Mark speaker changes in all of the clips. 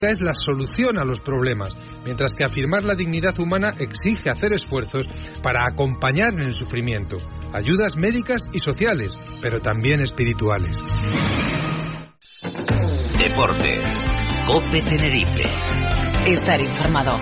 Speaker 1: es la solución a los problemas, mientras que afirmar la dignidad humana exige hacer esfuerzos para acompañar en el sufrimiento, ayudas médicas y sociales, pero también espirituales.
Speaker 2: Deportes. COPE Tenerife.
Speaker 3: Estar informado.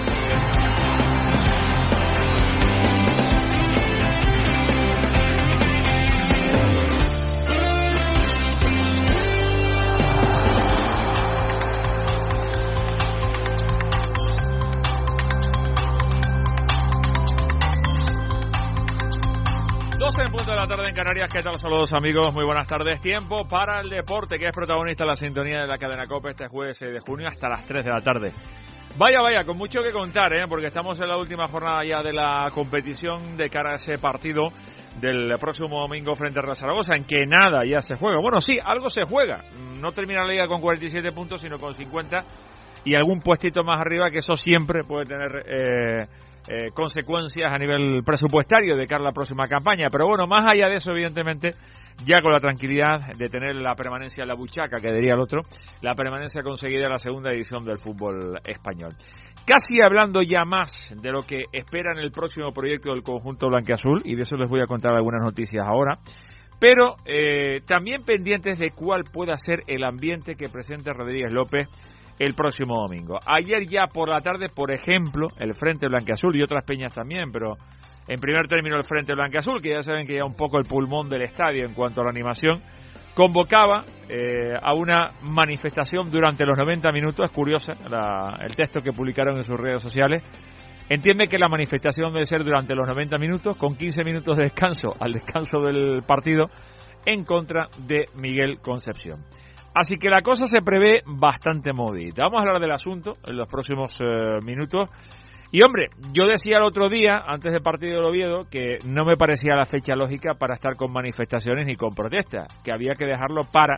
Speaker 4: En punto de la tarde en Canarias. ¿Qué tal? Saludos, amigos, muy buenas tardes. Tiempo para el deporte, que es protagonista en la sintonía de la cadena COPE este jueves 6 de junio hasta las 3 de la tarde. Vaya, con mucho que contar, porque estamos en la última jornada ya de la competición de cara a ese partido del próximo domingo frente a Real Zaragoza, en que nada ya se juega. Bueno, sí, algo se juega. No termina la liga con 47 puntos, sino con 50 y algún puestito más arriba, que eso siempre puede tener consecuencias a nivel presupuestario de cara a la próxima campaña. Pero bueno, más allá de eso, evidentemente, ya con la tranquilidad de tener la permanencia en la buchaca, que diría el otro, la permanencia conseguida en la segunda división del fútbol español. Casi hablando ya más de lo que espera en el próximo proyecto del conjunto blanquiazul, y de eso les voy a contar algunas noticias ahora, pero también pendientes de cuál pueda ser el ambiente que presente Rodríguez López el próximo domingo. Ayer ya por la tarde, por ejemplo, el Frente Blanquiazul y otras peñas también, pero en primer término el Frente Blanquiazul, que ya saben que ya un poco el pulmón del estadio en cuanto a la animación, convocaba a una manifestación durante los 90 minutos. Es curiosa el texto que publicaron en sus redes sociales. Entiende que la manifestación debe ser durante los 90 minutos, con 15 minutos de descanso al descanso del partido, en contra de Miguel Concepción. Así que la cosa se prevé bastante movidita. Vamos a hablar del asunto en los próximos minutos. Y hombre, yo decía el otro día, antes del partido del Oviedo, que no me parecía la fecha lógica para estar con manifestaciones ni con protestas, que había que dejarlo para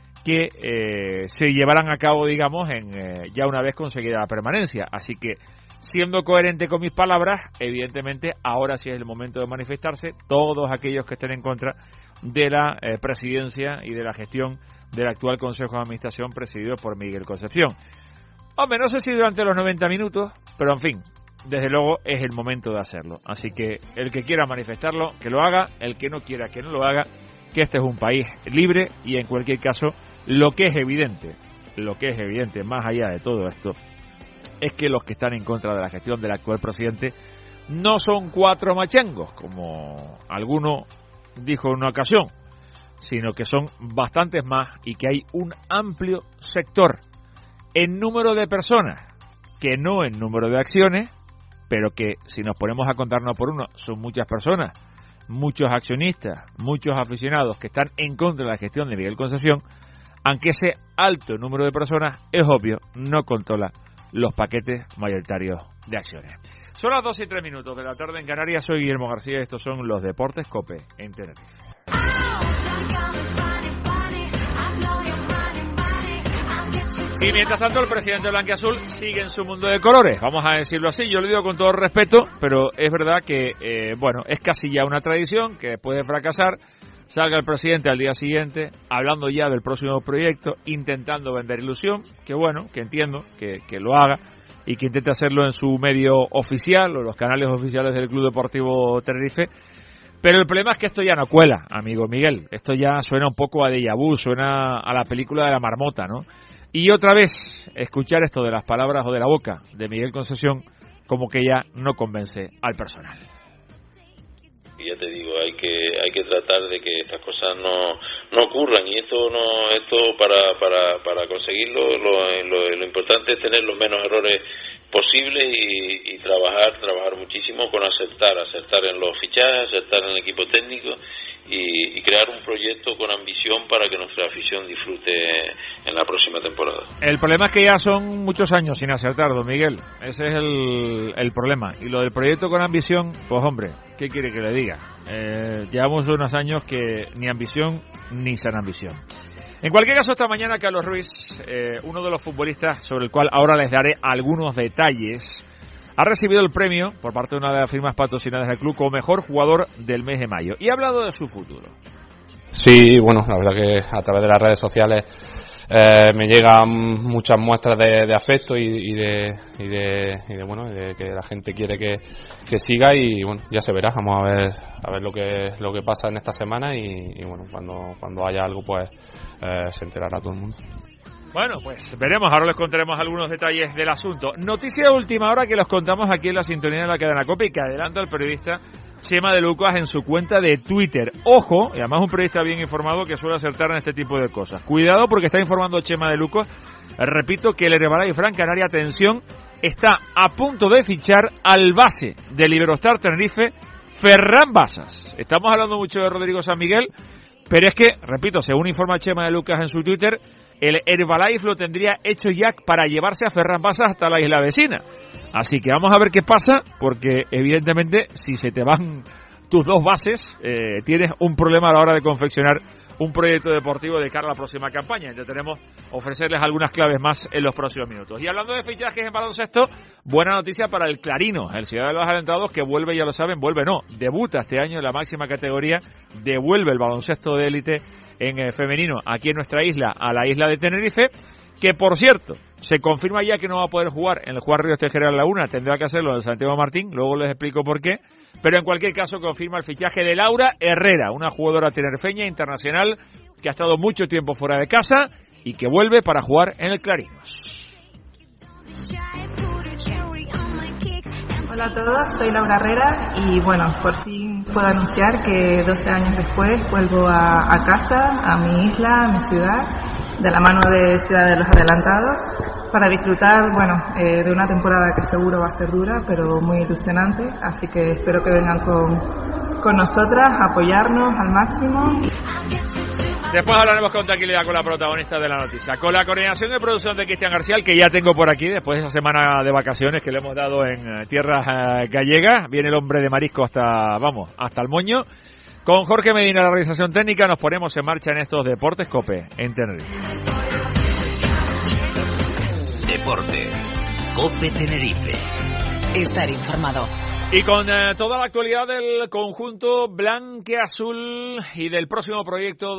Speaker 4: que se llevaran a cabo, digamos, ya una vez conseguida la permanencia. Así que, siendo coherente con mis palabras, evidentemente ahora sí es el momento de manifestarse todos aquellos que estén en contra de la presidencia y de la gestión del actual Consejo de Administración presidido por Miguel Concepción. Hombre, no sé si durante los 90 minutos, pero en fin, desde luego es el momento de hacerlo. Así que el que quiera manifestarlo, que lo haga; el que no quiera, que no lo haga, que este es un país libre. Y en cualquier caso, lo que es evidente, más allá de todo esto, es que los que están en contra de la gestión del actual presidente no son 4 machangos, como alguno dijo en una ocasión, sino que son bastantes más, y que hay un amplio sector en número de personas, que no en número de acciones, pero que si nos ponemos a contarnos por uno, son muchas personas, muchos accionistas, muchos aficionados que están en contra de la gestión de Miguel Concepción, aunque ese alto número de personas, es obvio, no controla los paquetes mayoritarios de acciones. Son las 2:03 de la tarde en Canarias. Soy Guillermo García y estos son los Deportes COPE en Tenerife. Y mientras tanto, el presidente blanquiazul sigue en su mundo de colores, vamos a decirlo así. Yo lo digo con todo respeto, pero es verdad que es casi ya una tradición que después de fracasar salga el presidente al día siguiente hablando ya del próximo proyecto, intentando vender ilusión, que entiendo que lo haga y que intente hacerlo en su medio oficial o los canales oficiales del Club Deportivo Tenerife. Pero el problema es que esto ya no cuela, amigo Miguel. Esto ya suena un poco a déjà vu, suena a la película de la marmota, ¿no? Y otra vez, escuchar esto de las palabras o de la boca de Miguel Concepción como que ya no convence al personal.
Speaker 5: Y ya te digo, hay que tratar de que estas cosas no ocurran, y esto para conseguirlo lo importante es tener los menos errores posibles y trabajar muchísimo con acertar en los fichajes, acertar en el equipo técnico y crear un proyecto con ambición para que nuestra afición disfrute en la próxima temporada.
Speaker 4: El problema es que ya son muchos años sin acertar, don Miguel. Ese es el problema. Y lo del proyecto con ambición, pues hombre, ¿qué quiere que le diga? Llevamos unos años que ni ambición ni sin ambición. En cualquier caso, esta mañana Carlos Ruiz, uno de los futbolistas sobre el cual ahora les daré algunos detalles, ha recibido el premio por parte de una de las firmas patrocinadas del club como mejor jugador del mes de mayo y ha hablado de su futuro.
Speaker 6: Sí, bueno, la verdad que a través de las redes sociales me llegan muchas muestras de afecto y de que la gente quiere que siga, y bueno, ya se verá. Vamos a ver lo que pasa en esta semana, y bueno, cuando haya algo, pues se enterará todo el mundo.
Speaker 4: Bueno, pues veremos, ahora les contaremos algunos detalles del asunto. Noticia de última hora que los contamos aquí en la sintonía de la cadena COPE y que adelanta el periodista Chema de Lucas en su cuenta de Twitter. Ojo, y además un periodista bien informado que suele acertar en este tipo de cosas. Cuidado, porque está informando Chema de Lucas, repito, que el Herbalife Gran Canaria, atención, está a punto de fichar al base del Iberostar Tenerife, Ferran Bassas. Estamos hablando mucho de Rodrigo San Miguel, pero es que, repito, según informa Chema de Lucas en su Twitter, el Herbalife lo tendría hecho ya para llevarse a Ferran Bassas hasta la isla vecina. Así que vamos a ver qué pasa, porque evidentemente si se te van tus dos bases, tienes un problema a la hora de confeccionar un proyecto deportivo de cara a la próxima campaña. Intentaremos ofrecerles algunas claves más en los próximos minutos. Y hablando de fichajes en baloncesto, buena noticia para el Clarino, el Ciudad de los Alentados, que vuelve, ya lo saben, debuta este año en la máxima categoría, devuelve el baloncesto de élite en femenino aquí en nuestra isla, a la isla de Tenerife, que por cierto, se confirma ya que no va a poder jugar en el Juan Ríos Tejera Laguna, tendrá que hacerlo en el Santiago Martín, luego les explico por qué, pero en cualquier caso confirma el fichaje de Laura Herrera, una jugadora tinerfeña internacional que ha estado mucho tiempo fuera de casa y que vuelve para jugar en el Clarinos.
Speaker 7: Hola a todos, soy Laura Herrera y bueno, por fin puedo anunciar que 12 años después vuelvo a casa, a mi isla, a mi ciudad, de la mano de Ciudad de los Adelantados, para disfrutar, de una temporada que seguro va a ser dura, pero muy ilusionante, así que espero que vengan con nosotras, a apoyarnos al máximo.
Speaker 4: Después hablaremos con tranquilidad con la protagonista de la noticia, con la coordinación de producción de Cristian García, que ya tengo por aquí, después de esa semana de vacaciones que le hemos dado en tierras gallegas. Viene el hombre de marisco hasta el moño. Con Jorge Medina, la realización técnica, nos ponemos en marcha en estos Deportes COPE en Tenerife.
Speaker 2: Deportes COPE Tenerife.
Speaker 3: Estar informado.
Speaker 4: Y con toda la actualidad del conjunto blanqueazul y del próximo proyecto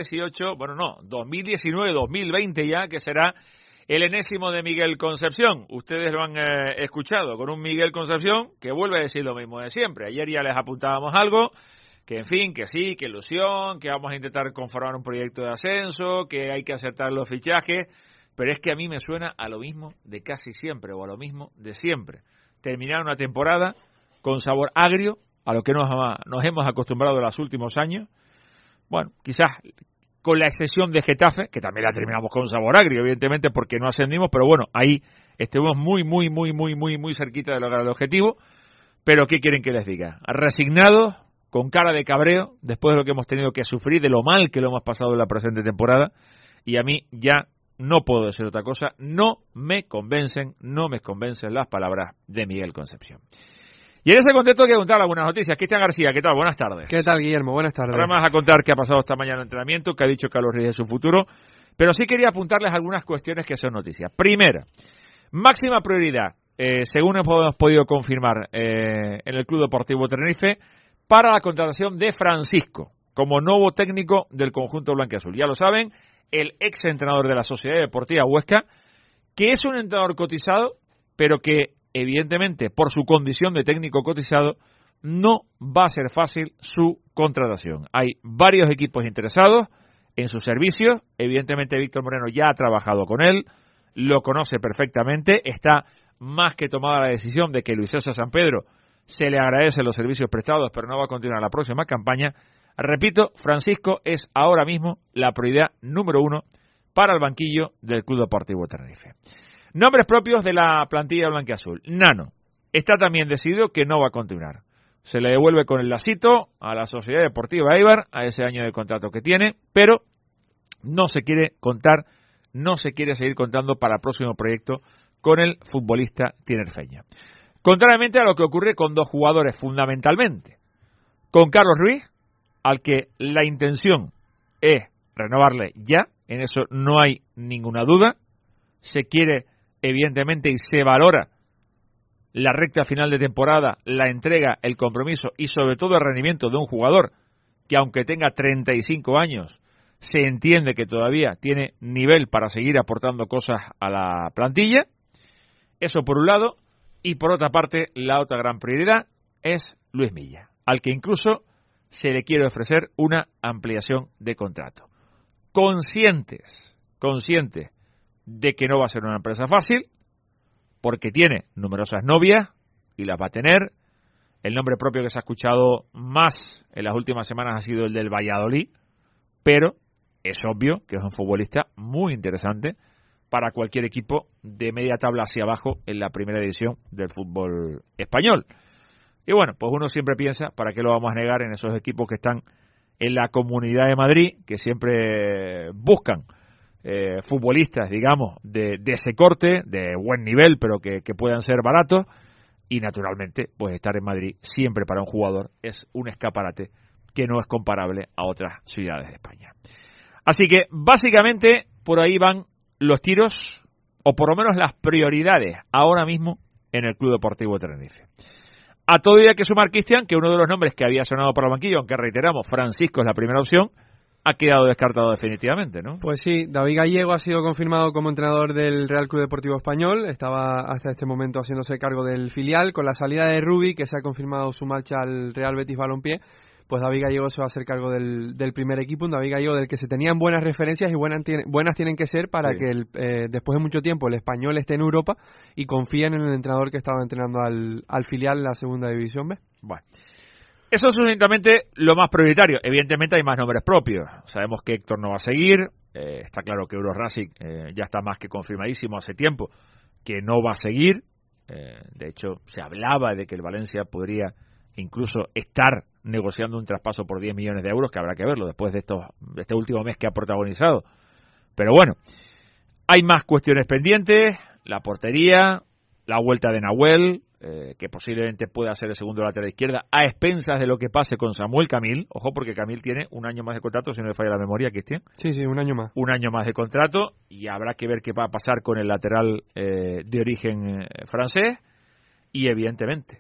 Speaker 4: 2019-2020 ya, que será el enésimo de Miguel Concepción. Ustedes lo han escuchado, con un Miguel Concepción que vuelve a decir lo mismo de siempre. Ayer ya les apuntábamos algo, que en fin, que sí, que ilusión, que vamos a intentar conformar un proyecto de ascenso, que hay que acertar los fichajes, pero es que a mí me suena a lo mismo de casi siempre, o a lo mismo de siempre. Terminar una temporada con sabor agrio, a lo que nos hemos acostumbrado en los últimos años. Bueno, quizás con la excepción de Getafe, que también la terminamos con sabor agrio, evidentemente, porque no ascendimos, pero bueno, ahí estuvimos muy cerquita de lograr el objetivo. Pero ¿qué quieren que les diga? Resignados, con cara de cabreo, después de lo que hemos tenido que sufrir, de lo mal que lo hemos pasado en la presente temporada, y a mí ya no puedo decir otra cosa, no me convencen las palabras de Miguel Concepción. Y en ese contexto quiero contar algunas noticias. Cristian García, ¿qué tal? Buenas tardes.
Speaker 8: ¿Qué tal, Guillermo? Buenas tardes.
Speaker 4: Ahora me vas a contar qué ha pasado esta mañana en el entrenamiento, qué ha dicho Carlos Ruiz de su futuro, pero sí quería apuntarles algunas cuestiones que son noticias. Primera, máxima prioridad, según hemos podido confirmar en el Club Deportivo Tenerife, para la contratación de Francisco como nuevo técnico del conjunto blanquiazul. Ya lo saben, el ex entrenador de la Sociedad Deportiva Huesca, que es un entrenador cotizado, pero que evidentemente por su condición de técnico cotizado no va a ser fácil su contratación. Hay varios equipos interesados en sus servicios. Evidentemente Víctor Moreno ya ha trabajado con él, lo conoce perfectamente, está más que tomada la decisión de que Luis César San Pedro se le agradece los servicios prestados, pero no va a continuar la próxima campaña. Repito, Francisco es ahora mismo la prioridad número 1 para el banquillo del Club Deportivo Tenerife. Nombres propios de la plantilla blanquiazul. Nano está también decidido que no va a continuar. Se le devuelve con el lacito a la Sociedad Deportiva Eibar, a ese año de contrato que tiene, pero no se quiere seguir contando para el próximo proyecto con el futbolista tinerfeño. Contrariamente a lo que ocurre con dos jugadores fundamentalmente. Con Carlos Ruiz, al que la intención es renovarle ya, en eso no hay ninguna duda. Se quiere, evidentemente, y se valora la recta final de temporada, la entrega, el compromiso y sobre todo el rendimiento de un jugador que, aunque tenga 35 años, se entiende que todavía tiene nivel para seguir aportando cosas a la plantilla. Eso por un lado. Y por otra parte, la otra gran prioridad es Luis Milla, al que incluso se le quiere ofrecer una ampliación de contrato. Conscientes de que no va a ser una empresa fácil, porque tiene numerosas novias y las va a tener. El nombre propio que se ha escuchado más en las últimas semanas ha sido el del Valladolid, pero es obvio que es un futbolista muy interesante para cualquier equipo de media tabla hacia abajo en la primera división del fútbol español. Y bueno, pues uno siempre piensa, ¿para qué lo vamos a negar en esos equipos que están en la Comunidad de Madrid, que siempre buscan futbolistas, digamos, de ese corte, de buen nivel, pero que puedan ser baratos? Y naturalmente, pues estar en Madrid siempre para un jugador es un escaparate que no es comparable a otras ciudades de España. Así que, básicamente, por ahí van los tiros, o por lo menos las prioridades ahora mismo en el Club Deportivo Tenerife. A todo hay que sumar, Cristian, que uno de los nombres que había sonado por el banquillo, aunque reiteramos, Francisco es la primera opción, ha quedado descartado definitivamente, ¿no?
Speaker 8: Pues sí, David Gallego ha sido confirmado como entrenador del Real Club Deportivo Español, estaba hasta este momento haciéndose cargo del filial. Con la salida de Rubi, que se ha confirmado su marcha al Real Betis Balompié, pues David Gallego se va a hacer cargo del primer equipo, un David Gallego del que se tenían buenas referencias y buenas tienen que ser para que después de mucho tiempo el Español esté en Europa y confíen en el entrenador que estaba entrenando al filial en la segunda división B.
Speaker 4: Bueno, eso es sucintamente lo más prioritario. Evidentemente hay más nombres propios. Sabemos que Héctor no va a seguir, está claro que Euro Racing ya está más que confirmadísimo hace tiempo que no va a seguir. De hecho, se hablaba de que el Valencia podría incluso estar negociando un traspaso por 10 millones de euros, que habrá que verlo después de este último mes que ha protagonizado. Pero bueno, hay más cuestiones pendientes, la portería, la vuelta de Nahuel, que posiblemente pueda ser el segundo lateral izquierda, a expensas de lo que pase con Samuel Camil. Ojo, porque Camil tiene un año más de contrato, si no me falla la memoria, Cristian.
Speaker 8: Sí, un año más.
Speaker 4: Un año más de contrato, y habrá que ver qué va a pasar con el lateral de origen francés. Y evidentemente,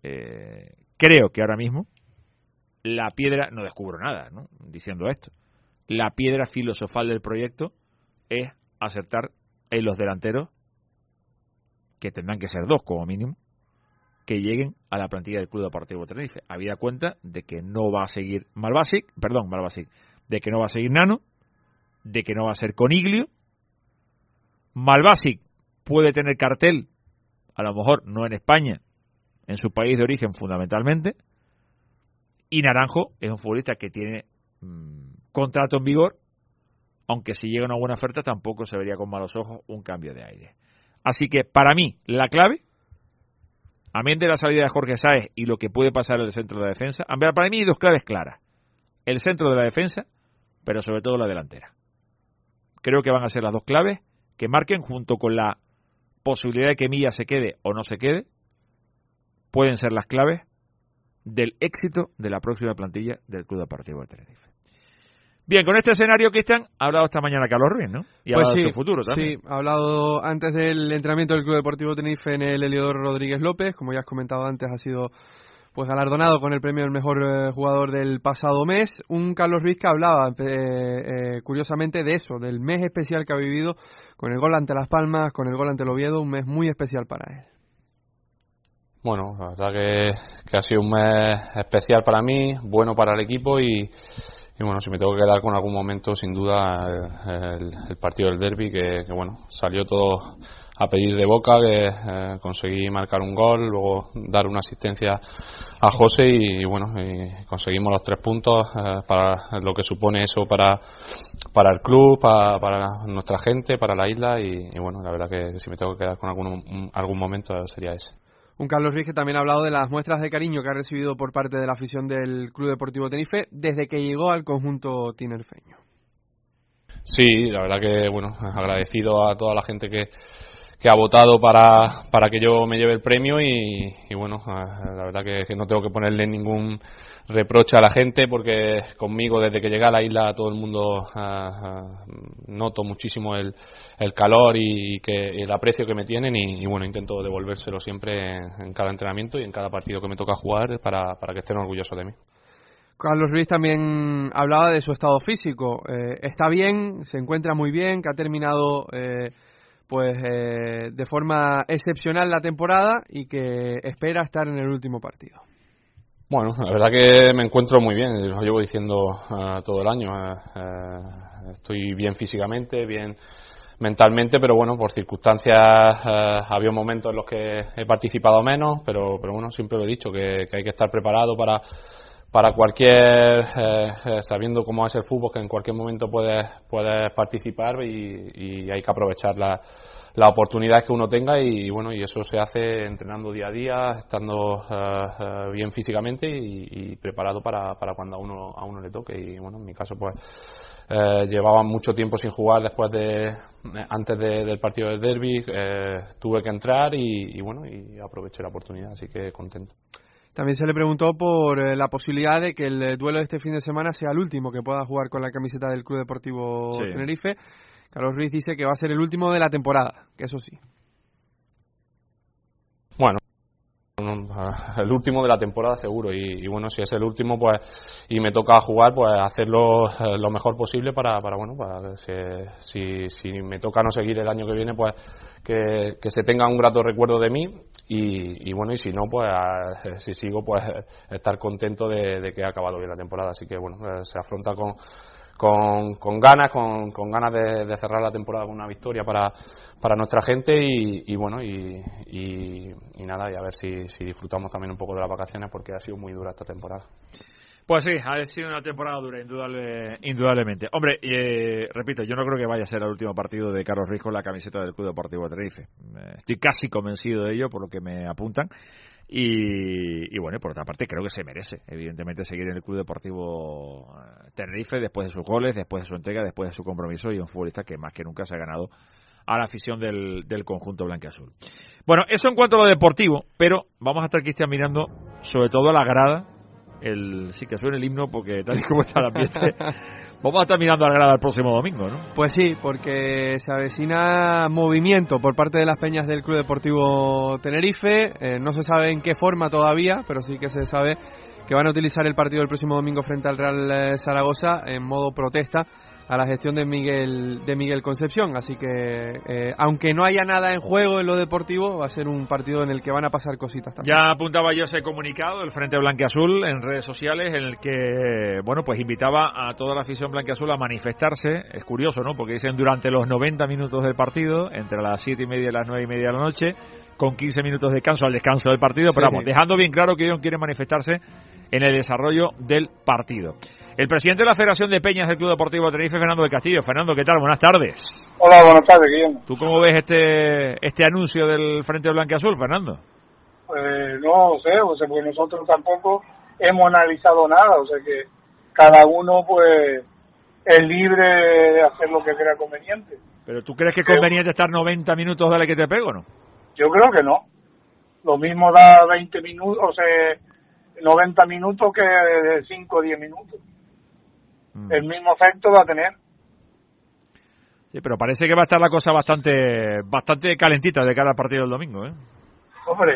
Speaker 4: creo que ahora mismo la piedra, no descubro nada, ¿no?, diciendo esto, la piedra filosofal del proyecto es acertar en los delanteros, que tendrán que ser 2 como mínimo, que lleguen a la plantilla del Club Deportivo Tenerife, habida cuenta de que no va a seguir Malbasic, de que no va a seguir Nano, de que no va a ser Coniglio. Malbasic puede tener cartel, a lo mejor no en España, en su país de origen fundamentalmente, y Naranjo es un futbolista que tiene contrato en vigor, aunque si llega una buena oferta tampoco se vería con malos ojos un cambio de aire. Así que para mí la clave, amén de la salida de Jorge Sáez y lo que puede pasar en el centro de la defensa, para mí hay 2 claves claras: el centro de la defensa, pero sobre todo la delantera. Creo que van a ser las 2 claves que marquen, junto con la posibilidad de que Milla se quede o no se quede, pueden ser las claves del éxito de la próxima plantilla del Club Deportivo de Tenerife. Bien, con este escenario, Cristian, ha hablado esta mañana Carlos Ruiz, ¿no? Y ha hablado de su futuro también.
Speaker 8: Sí, ha hablado antes del entrenamiento del Club Deportivo Tenerife en el Heliodoro Rodríguez López. Como ya has comentado antes, ha sido pues galardonado con el premio del mejor jugador del pasado mes. Un Carlos Ruiz que hablaba curiosamente de eso, del mes especial que ha vivido con el gol ante Las Palmas, con el gol ante el Oviedo, un mes muy especial para él.
Speaker 6: Bueno, la verdad que ha sido un mes especial para mí, bueno para el equipo y bueno, si me tengo que quedar con algún momento, sin duda el partido del derbi, que bueno, salió todo a pedir de boca, que conseguí marcar un gol, luego dar una asistencia a José y bueno, y conseguimos los 3 puntos para lo que supone eso para el club, para nuestra gente, para la isla y bueno, la verdad que si me tengo que quedar con algún momento sería ese.
Speaker 8: Un Carlos Ruiz que también ha hablado de las muestras de cariño que ha recibido por parte de la afición del Club Deportivo Tenerife desde que llegó al conjunto tinerfeño.
Speaker 6: Sí, la verdad que bueno, agradecido a toda la gente que ha votado para que yo me lleve el premio y bueno, la verdad que no tengo que ponerle ningún reproche a la gente, porque conmigo desde que llegué a la isla todo el mundo noto muchísimo el calor y el aprecio que me tienen y bueno, intento devolvérselo siempre en cada entrenamiento y en cada partido que me toca jugar para que estén orgullosos de mí.
Speaker 8: Carlos Ruiz también hablaba de su estado físico. Está bien, se encuentra muy bien, que ha terminado de forma excepcional la temporada y que espera estar en el último partido.
Speaker 6: Bueno, la verdad que me encuentro muy bien, lo llevo diciendo todo el año. Estoy bien físicamente, bien mentalmente, pero bueno, por circunstancias había momentos en los que he participado menos, pero bueno, siempre lo he dicho, que hay que estar preparado para cualquier, sabiendo cómo es el fútbol, que en cualquier momento puedes participar y hay que aprovechar las oportunidades que uno tenga y bueno, y eso se hace entrenando día a día, estando bien físicamente y preparado para cuando a uno le toque. Y bueno, en mi caso pues llevaba mucho tiempo sin jugar antes del partido del derbi, tuve que entrar y bueno, y aproveché la oportunidad, así que contento.
Speaker 8: También se le preguntó por la posibilidad de que el duelo de este fin de semana sea el último que pueda jugar con la camiseta del Club Deportivo Tenerife. Carlos Ruiz dice que va a ser el último de la temporada, que eso sí.
Speaker 6: Bueno, el último de la temporada seguro y bueno, si es el último pues y me toca jugar, pues hacerlo lo mejor posible para si me toca no seguir el año que viene, pues que se tenga un grato recuerdo de mí y bueno, y si no, pues si sigo, pues estar contento de que ha acabado bien la temporada. Así que bueno, se afronta con ganas de cerrar la temporada con una victoria para nuestra gente y bueno, y nada, y a ver si disfrutamos también un poco de las vacaciones, porque ha sido muy dura esta temporada.
Speaker 4: Pues sí, ha sido una temporada dura, indudablemente. Hombre, repito, yo no creo que vaya a ser el último partido de Carlos Ruiz con la camiseta del Club Deportivo Tenerife. Estoy casi convencido de ello por lo que me apuntan. Y bueno, por otra parte, creo que se merece, evidentemente, seguir en el Club Deportivo Tenerife después de sus goles, después de su entrega, después de su compromiso, y un futbolista que más que nunca se ha ganado a la afición del conjunto blanquiazul. Bueno, eso en cuanto a lo deportivo, pero vamos a estar, Cristian, mirando sobre todo a la grada. Sí que suena el himno, porque tal y como está el ambiente, vamos a estar mirando a la grada el próximo domingo, ¿no?
Speaker 8: Pues sí, porque se avecina movimiento por parte de las peñas del Club Deportivo Tenerife. No se sabe en qué forma todavía, pero sí que se sabe que van a utilizar el partido del próximo domingo frente al Real Zaragoza en modo protesta a la gestión de Miguel Concepción. Así que aunque no haya nada en juego en lo deportivo, va a ser un partido en el que van a pasar cositas también.
Speaker 4: Ya apuntaba yo ese comunicado del Frente Blanquiazul en redes sociales, en el que bueno, pues invitaba a toda la afición blanquiazul a manifestarse. Es curioso, ¿no? Porque dicen durante los 90 minutos del partido, entre las 7:30 y las 9:30 de la noche, con 15 minutos de descanso al descanso del partido, pero vamos, dejando bien claro que ellos quieren manifestarse en el desarrollo del partido. El presidente de la Federación de Peñas del Club Deportivo Tenerife, Fernando del Castillo. Fernando, ¿qué tal? Buenas tardes.
Speaker 9: Hola, buenas tardes, Guillermo.
Speaker 4: ¿Tú cómo ves este anuncio del Frente Blanquiazul, Fernando?
Speaker 9: No sé, porque nosotros tampoco hemos analizado nada, o sea que cada uno pues es libre de hacer lo que crea conveniente.
Speaker 4: ¿Pero tú crees que es conveniente estar 90 minutos, dale que te pego, no?
Speaker 9: Yo creo que no. Lo mismo da 20 minutos, o sea, 90 minutos que de 5 o 10 minutos. El mismo efecto va a tener.
Speaker 4: Sí, pero parece que va a estar la cosa bastante calentita de cara al partido del domingo, ¿eh?
Speaker 9: Hombre,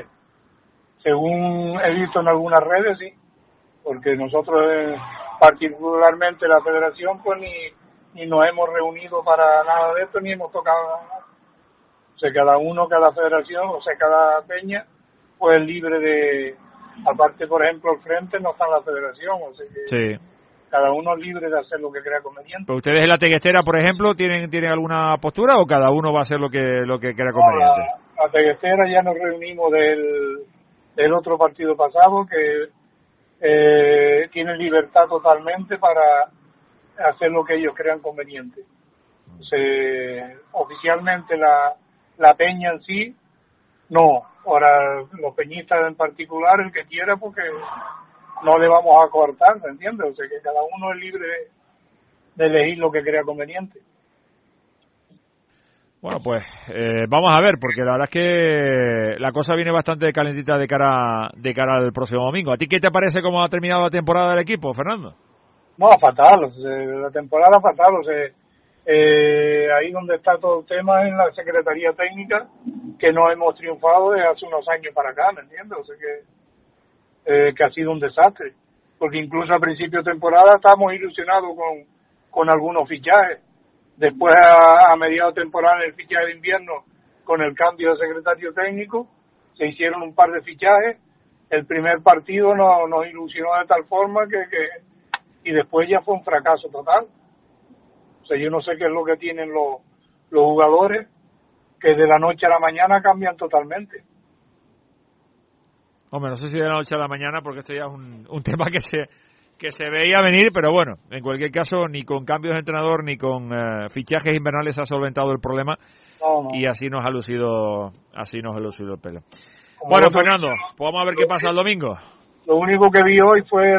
Speaker 9: según he visto en algunas redes, sí. Porque nosotros, particularmente la federación, pues ni nos hemos reunido para nada de esto, ni hemos tocado nada. O sea, cada federación, o sea, cada peña, pues libre de... Aparte, por ejemplo, el frente no está en la federación, o sea que... Sí. Cada uno es libre de hacer lo que crea conveniente.
Speaker 4: ¿Pero ustedes en la Teguestera, por ejemplo, tienen alguna postura o cada uno va a hacer lo que crea conveniente?
Speaker 9: La Teguestera ya nos reunimos del otro partido pasado, que tienen libertad totalmente para hacer lo que ellos crean conveniente. O sea, oficialmente la peña en sí, no. Ahora, los peñistas en particular, el que quiera, porque... no le vamos a coartar, ¿me entiendes? O sea, que cada uno es libre de elegir lo que crea conveniente.
Speaker 4: Bueno, pues vamos a ver, porque la verdad es que la cosa viene bastante calentita de cara al próximo domingo. ¿A ti qué te parece cómo ha terminado la temporada del equipo, Fernando?
Speaker 9: No, fatal, o sea, la temporada fatal, o sea, ahí donde está todo el tema es en la Secretaría Técnica, que no hemos triunfado desde hace unos años para acá, ¿me entiendes? O sea que ha sido un desastre. porque incluso a principio de temporada estábamos ilusionados con algunos fichajes. Después, a mediados de temporada, en el fichaje de invierno, con el cambio de secretario técnico, se hicieron un par de fichajes. El primer partido nos ilusionó de tal forma y después ya fue un fracaso total. O sea, yo no sé qué es lo que tienen los jugadores, que de la noche a la mañana cambian totalmente.
Speaker 4: Hombre, no sé si de la noche a la mañana, porque esto ya es un tema que se veía venir, pero bueno, en cualquier caso, ni con cambios de entrenador ni con fichajes invernales se ha solventado el problema. No. Y así nos ha lucido el pelo. Bueno, Fernando, pues vamos a ver qué pasa el domingo.
Speaker 9: Lo único que vi hoy fue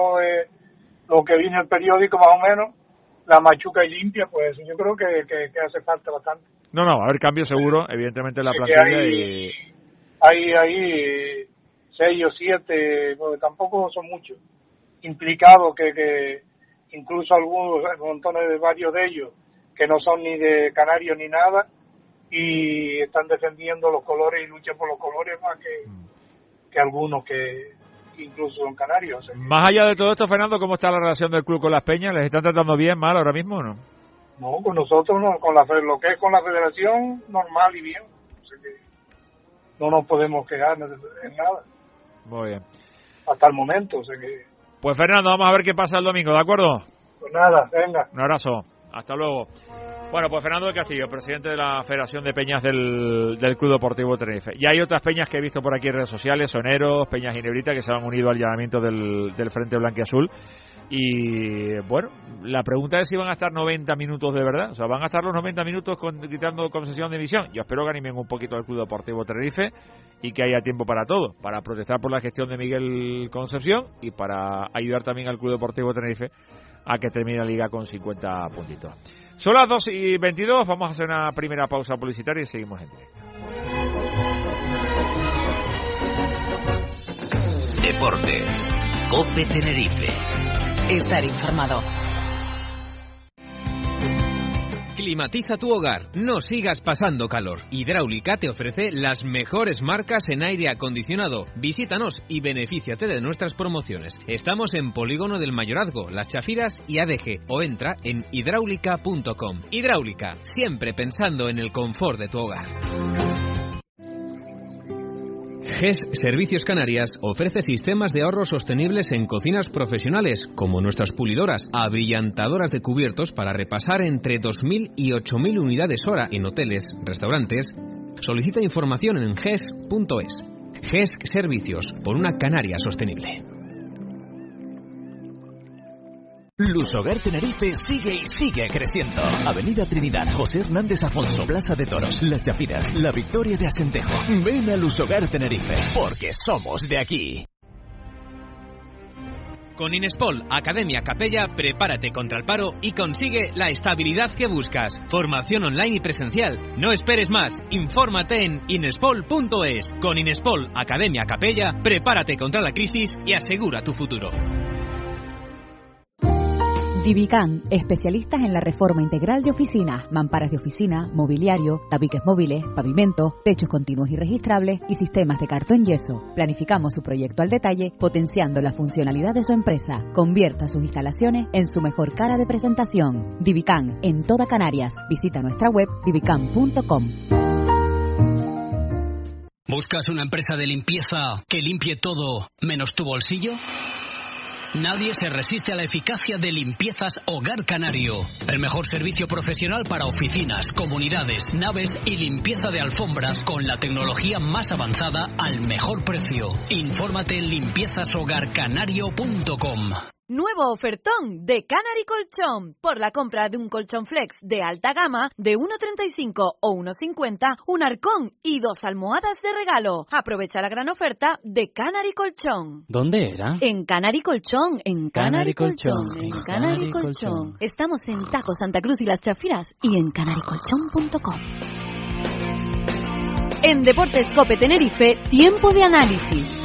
Speaker 9: lo que vi en el periódico, más o menos, la machuca y limpia, pues yo creo que hace falta bastante.
Speaker 4: No, va a haber cambio seguro, evidentemente en la plantilla.
Speaker 9: Hay 6 o 7, porque tampoco son muchos, implicados que incluso algunos, montones de varios de ellos, que no son ni de Canarios ni nada, y están defendiendo los colores y luchan por los colores más que algunos que incluso son canarios. O sea,
Speaker 4: más allá de todo esto, Fernando, ¿cómo está la relación del club con las Peñas? ¿Les están tratando bien, mal ahora mismo o no?
Speaker 9: No, con nosotros no, lo que es con la federación, normal y bien. O sea que no nos podemos quejar en nada.
Speaker 4: Muy bien.
Speaker 9: Hasta el momento, o sea que...
Speaker 4: Pues Fernando, vamos a ver qué pasa el domingo, ¿de acuerdo?
Speaker 9: Pues nada, venga.
Speaker 4: Un abrazo, hasta luego. Bueno, pues Fernando del Castillo, presidente de la Federación de Peñas del Club Deportivo Tenerife. Y hay otras peñas que he visto por aquí en redes sociales, Soneros, Peñas Ginebrita, que se han unido al llamamiento del Frente Blanquiazul. Y bueno, la pregunta es si van a estar 90 minutos de verdad. O sea, ¿van a estar los 90 minutos quitando concesión de emisión? Yo espero que animen un poquito al Club Deportivo Tenerife y que haya tiempo para todo, para protestar por la gestión de Miguel Concepción y para ayudar también al Club Deportivo Tenerife a que termine la liga con 50 puntitos. Son las 2:22, vamos a hacer una primera pausa publicitaria y seguimos en directo.
Speaker 2: Deportes, COPE Tenerife.
Speaker 3: Estar informado.
Speaker 10: Climatiza tu hogar, no sigas pasando calor. Hidráulica te ofrece las mejores marcas en aire acondicionado. Visítanos y benefíciate de nuestras promociones. Estamos en Polígono del Mayorazgo, Las Chafiras y ADG, o entra en hidráulica.com. Hidráulica, siempre pensando en el confort de tu hogar. GES Servicios Canarias ofrece sistemas de ahorro sostenibles en cocinas profesionales, como nuestras pulidoras, abrillantadoras de cubiertos para repasar entre 2.000 y 8.000 unidades hora en hoteles, restaurantes. Solicita información en GES.es. GES Servicios, por una Canaria sostenible.
Speaker 11: Lusogar Tenerife sigue y sigue creciendo. Avenida Trinidad, José Hernández Afonso, Plaza de Toros, Las Chafiras, La Victoria de Asentejo. Ven a Lusogar Tenerife, porque somos de aquí.
Speaker 10: Con Inespol, Academia Capella, prepárate contra el paro y consigue la estabilidad que buscas. Formación online y presencial. No esperes más. Infórmate en inespol.es. Con Inespol, Academia Capella, prepárate contra la crisis y asegura tu futuro.
Speaker 12: Divican, especialistas en la reforma integral de oficinas, mamparas de oficina, mobiliario, tabiques móviles, pavimentos, techos continuos y registrables y sistemas de cartón yeso. Planificamos su proyecto al detalle, potenciando la funcionalidad de su empresa. Convierta sus instalaciones en su mejor cara de presentación. Divican, en toda Canarias. Visita nuestra web divican.com.
Speaker 13: ¿Buscas una empresa de limpieza que limpie todo menos tu bolsillo? Nadie se resiste a la eficacia de Limpiezas Hogar Canario. El mejor servicio profesional para oficinas, comunidades, naves y limpieza de alfombras con la tecnología más avanzada al mejor precio. Infórmate en limpiezashogarcanario.com.
Speaker 14: Nuevo ofertón de Canary Colchón. Por la compra de un colchón flex de alta gama de 1,35 o 1,50, un arcón y 2 almohadas de regalo. Aprovecha la gran oferta de Canary Colchón.
Speaker 15: ¿Dónde era?
Speaker 14: En Canary Colchón, en Canary Colchón, en Canary Colchón. Estamos en Tajo, Santa Cruz y Las Chafiras y en canarycolchón.com. En Deportes COPE Tenerife, tiempo de análisis.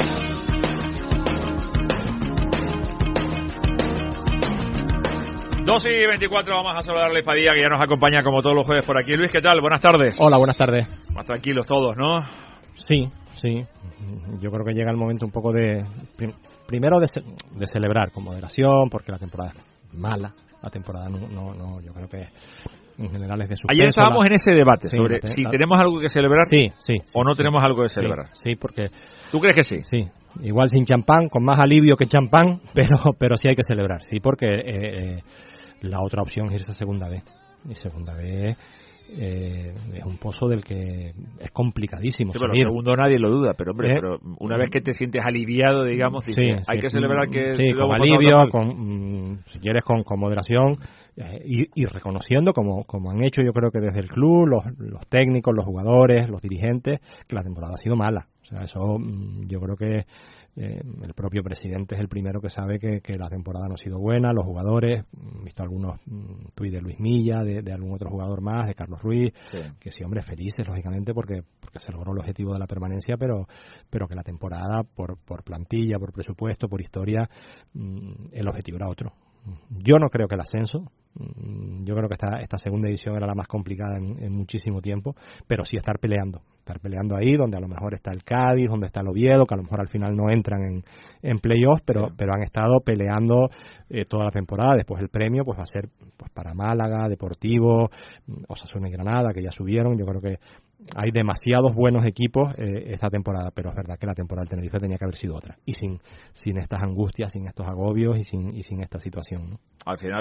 Speaker 4: 2:24, vamos a saludar a Luis Padilla, que ya nos acompaña como todos los jueves por aquí. Luis, ¿qué tal? Buenas tardes.
Speaker 16: Hola, buenas tardes.
Speaker 4: Más tranquilos todos, ¿no?
Speaker 16: Sí. Yo creo que llega el momento un poco de
Speaker 15: primero de celebrar con moderación, porque la temporada es mala, la temporada no yo creo que en general es de suspenso.
Speaker 4: Ayer estábamos en ese debate sobre si tenemos algo que celebrar o no tenemos algo que celebrar.
Speaker 15: Sí, porque...
Speaker 4: ¿Tú crees que sí?
Speaker 15: Sí, igual sin champán, con más alivio que champán, pero sí hay que celebrar, sí, porque la otra opción es irse a segunda vez. Y segunda vez es un pozo del que es complicadísimo.
Speaker 4: Sí, pero segundo nadie lo duda, pero hombre, pero una vez que te sientes aliviado, digamos, dices, hay que celebrar que...
Speaker 15: Sí, con alivio, si quieres con moderación, y reconociendo, como han hecho yo creo que desde el club, los técnicos, los jugadores, los dirigentes, que la temporada ha sido mala. O sea, eso yo creo que el propio presidente es el primero que sabe que la temporada no ha sido buena, los jugadores, he visto algunos tuits de Luis Milla, de algún otro jugador más, de Carlos Ruiz, que sí, hombre, felices, lógicamente, porque se logró el objetivo de la permanencia, pero que la temporada, por plantilla, por presupuesto, por historia, el objetivo era otro. Yo no creo que el ascenso, yo creo que esta segunda edición era la más complicada en muchísimo tiempo, pero sí estar peleando ahí, donde a lo mejor está el Cádiz, donde está el Oviedo, que a lo mejor al final no entran en playoffs, pero han estado peleando toda la temporada. Después el premio pues va a ser pues para Málaga, Deportivo, Osasuna y Granada, que ya subieron. Yo creo que hay demasiados buenos equipos esta temporada, pero es verdad que la temporada del Tenerife tenía que haber sido otra, y sin estas angustias, sin estos agobios y sin esta situación, ¿no?
Speaker 4: Al final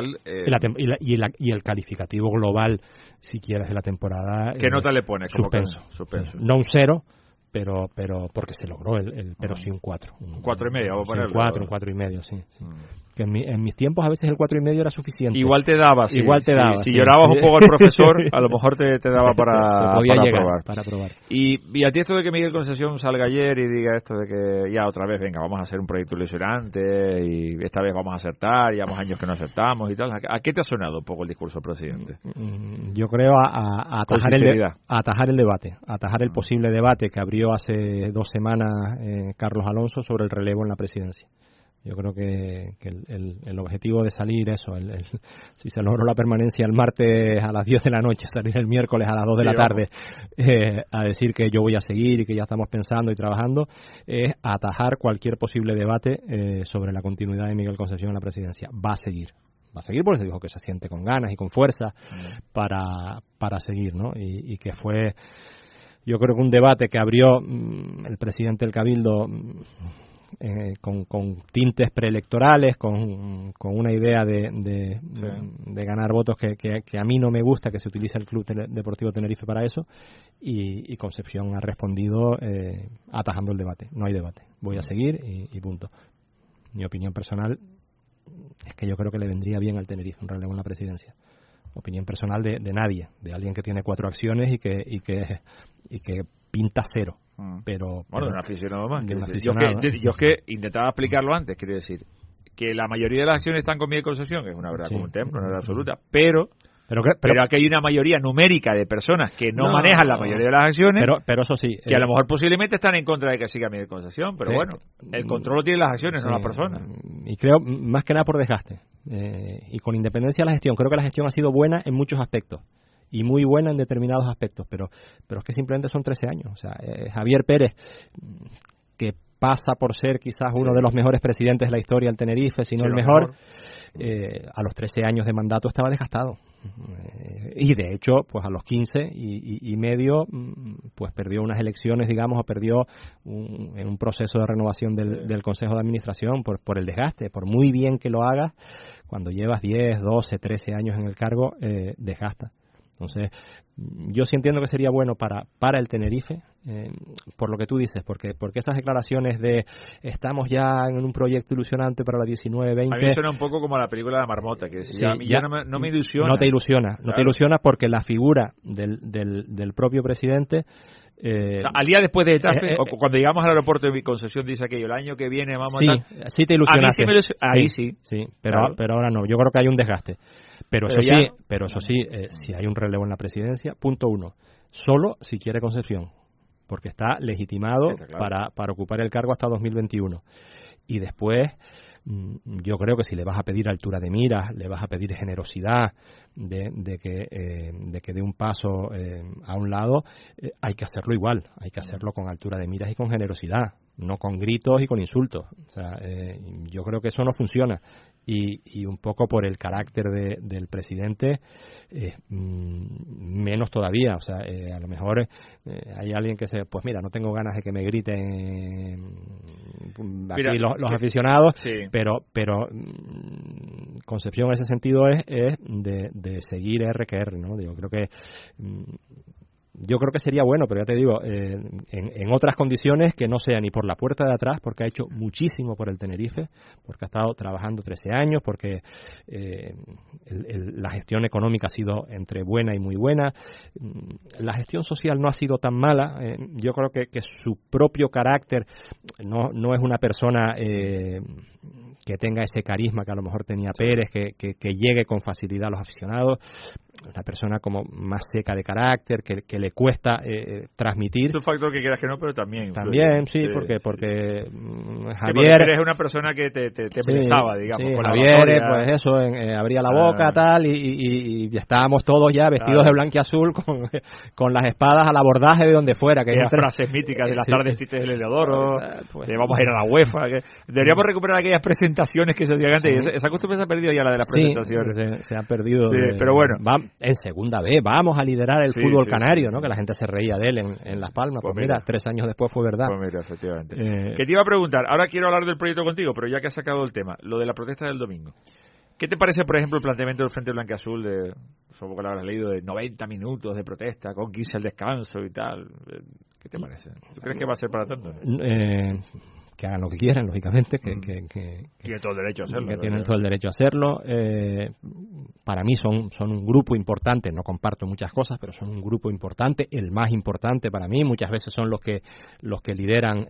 Speaker 15: y el calificativo global, si quieres, de la temporada,
Speaker 4: ¿qué nota le pones?
Speaker 15: Suspenso. No un 0, pero porque se logró pero sí un 4.
Speaker 4: Un 4,5, vamos a ponerlo.
Speaker 15: Un 4,5, sí. Que en mis tiempos a veces el 4,5 era suficiente.
Speaker 4: Igual te daba, sí. Si
Speaker 15: sí.
Speaker 4: llorabas un poco al profesor, a lo mejor te daba para
Speaker 15: probar.
Speaker 4: Y a ti esto de que Miguel Concesión salga ayer y diga esto de que ya otra vez, venga, vamos a hacer un proyecto ilusionante y esta vez vamos a acertar, llevamos años que no acertamos y tal. ¿A qué te ha sonado un poco el discurso del presidente?
Speaker 15: Yo creo a atajar el debate, atajar el posible debate que abrió hace 2 semanas Carlos Alonso sobre el relevo en la presidencia. Yo creo que el objetivo de salir, si se logró la permanencia el martes a las 10 de la noche, salir el miércoles a las 2 de la tarde a decir que yo voy a seguir y que ya estamos pensando y trabajando, es atajar cualquier posible debate sobre la continuidad de Miguel Concesión en la presidencia. Va a seguir porque se dijo que se siente con ganas y con fuerza para seguir, ¿no? Y que fue, yo creo que un debate que abrió el presidente del Cabildo con tintes preelectorales, con una idea de ganar votos que a mí no me gusta que se utilice el Club Deportivo Tenerife para eso, y Concepción ha respondido atajando el debate. No hay debate, voy a seguir y punto. Mi opinión personal es que yo creo que le vendría bien al Tenerife un relevo en la presidencia. Opinión personal de nadie, de alguien que tiene 4 acciones y que pinta 0. Pero
Speaker 4: de un aficionado más. Yo es que intentaba explicarlo antes, quiero decir que la mayoría de las acciones están con Miguel Concesión, que es una verdad como un templo, una verdad absoluta, pero aquí hay una mayoría numérica de personas que no manejan la mayoría de las acciones,
Speaker 15: pero eso sí,
Speaker 4: que a lo mejor posiblemente están en contra de que siga Miguel Concesión, pero bueno, el control lo tienen las acciones, no las personas.
Speaker 15: Y creo, más que nada por desgaste, y con independencia de la gestión, creo que la gestión ha sido buena en muchos aspectos y muy buena en determinados aspectos, pero es que simplemente son 13 años. O sea, Javier Pérez, que pasa por ser quizás uno de los mejores presidentes de la historia del Tenerife, si no el mejor, a los 13 años de mandato estaba desgastado. Y de hecho, pues a los 15 y medio, pues perdió unas elecciones, digamos, o perdió en un proceso de renovación del Consejo de Administración por el desgaste. Por muy bien que lo hagas, cuando llevas 10, 12, 13 años en el cargo, desgasta. Entonces, yo sí entiendo que sería bueno para el Tenerife, por lo que tú dices, porque esas declaraciones de estamos ya en un proyecto ilusionante para la 19-20...
Speaker 4: A mí me suena un poco como la película de Marmota, que decía, ya no me ilusiona.
Speaker 15: No te ilusiona, no te ilusiona porque la figura del propio presidente...
Speaker 4: al día después de Getafe, o cuando llegamos al aeropuerto de mi Concesión, dice aquello, el año que viene vamos a tal...
Speaker 15: Sí te ilusionaste.
Speaker 4: Ahí sí.
Speaker 15: Pero ahora no, yo creo que hay un desgaste. Pero eso sí, si hay un relevo en la presidencia, punto 1, solo si quiere Concepción, porque está legitimado para ocupar el cargo hasta 2021. Y después, yo creo que si le vas a pedir altura de miras, le vas a pedir generosidad de que dé un paso a un lado, hay que hacerlo igual, hay que hacerlo con altura de miras y con generosidad, no con gritos y con insultos. O sea, yo creo que eso no funciona, y un poco por el carácter del presidente, menos todavía. O sea, a lo mejor hay alguien que pues mira, no tengo ganas de que me griten aquí los aficionados, sí. pero Concepción en ese sentido es de seguir R que R, ¿no? Creo que sería bueno, pero ya te digo, en otras condiciones que no sea ni por la puerta de atrás, porque ha hecho muchísimo por el Tenerife, porque ha estado trabajando 13 años, porque la gestión económica ha sido entre buena y muy buena. La gestión social no ha sido tan mala. Yo creo que su propio carácter no es una persona que tenga ese carisma que a lo mejor tenía Pérez, que llegue con facilidad a los aficionados. Una persona como más seca de carácter, que le cuesta transmitir.
Speaker 4: Es un factor que quieras que no, pero también.
Speaker 15: Sí, porque
Speaker 4: Javier es una persona que te pensaba, digamos.
Speaker 15: Sí, con Javier, pues eso, abría la boca, tal, y estábamos todos ya vestidos de blanquiazul con las espadas al abordaje de donde fuera. Que
Speaker 4: aquellas frases míticas de las tardes tristes del Heliodoro, de vamos a ir a la UEFA. Deberíamos recuperar aquellas presentaciones que se hacían antes. Esa costumbre se ha perdido ya, la de las presentaciones.
Speaker 15: Se ha perdido.
Speaker 4: Pero bueno.
Speaker 15: En segunda B, vamos a liderar el fútbol canario, ¿no? Que la gente se reía de él en Las Palmas. Pues mira, 3 años después fue verdad.
Speaker 4: Pues mira, efectivamente. Que te iba a preguntar, ahora quiero hablar del proyecto contigo, pero ya que has sacado el tema, lo de la protesta del domingo. ¿Qué te parece, por ejemplo, el planteamiento del Frente Blanquiazul supongo que lo habrás leído, de 90 minutos de protesta, con 15 al descanso y tal? ¿Qué te parece? ¿Tú crees que va a ser para tanto?
Speaker 15: Que hagan lo que quieran, lógicamente, que
Speaker 4: tienen todo el derecho a hacerlo.
Speaker 15: Que tienen todo el derecho a hacerlo. Para mí son un grupo importante, no comparto muchas cosas, pero son un grupo importante, el más importante para mí. Muchas veces son los que lideran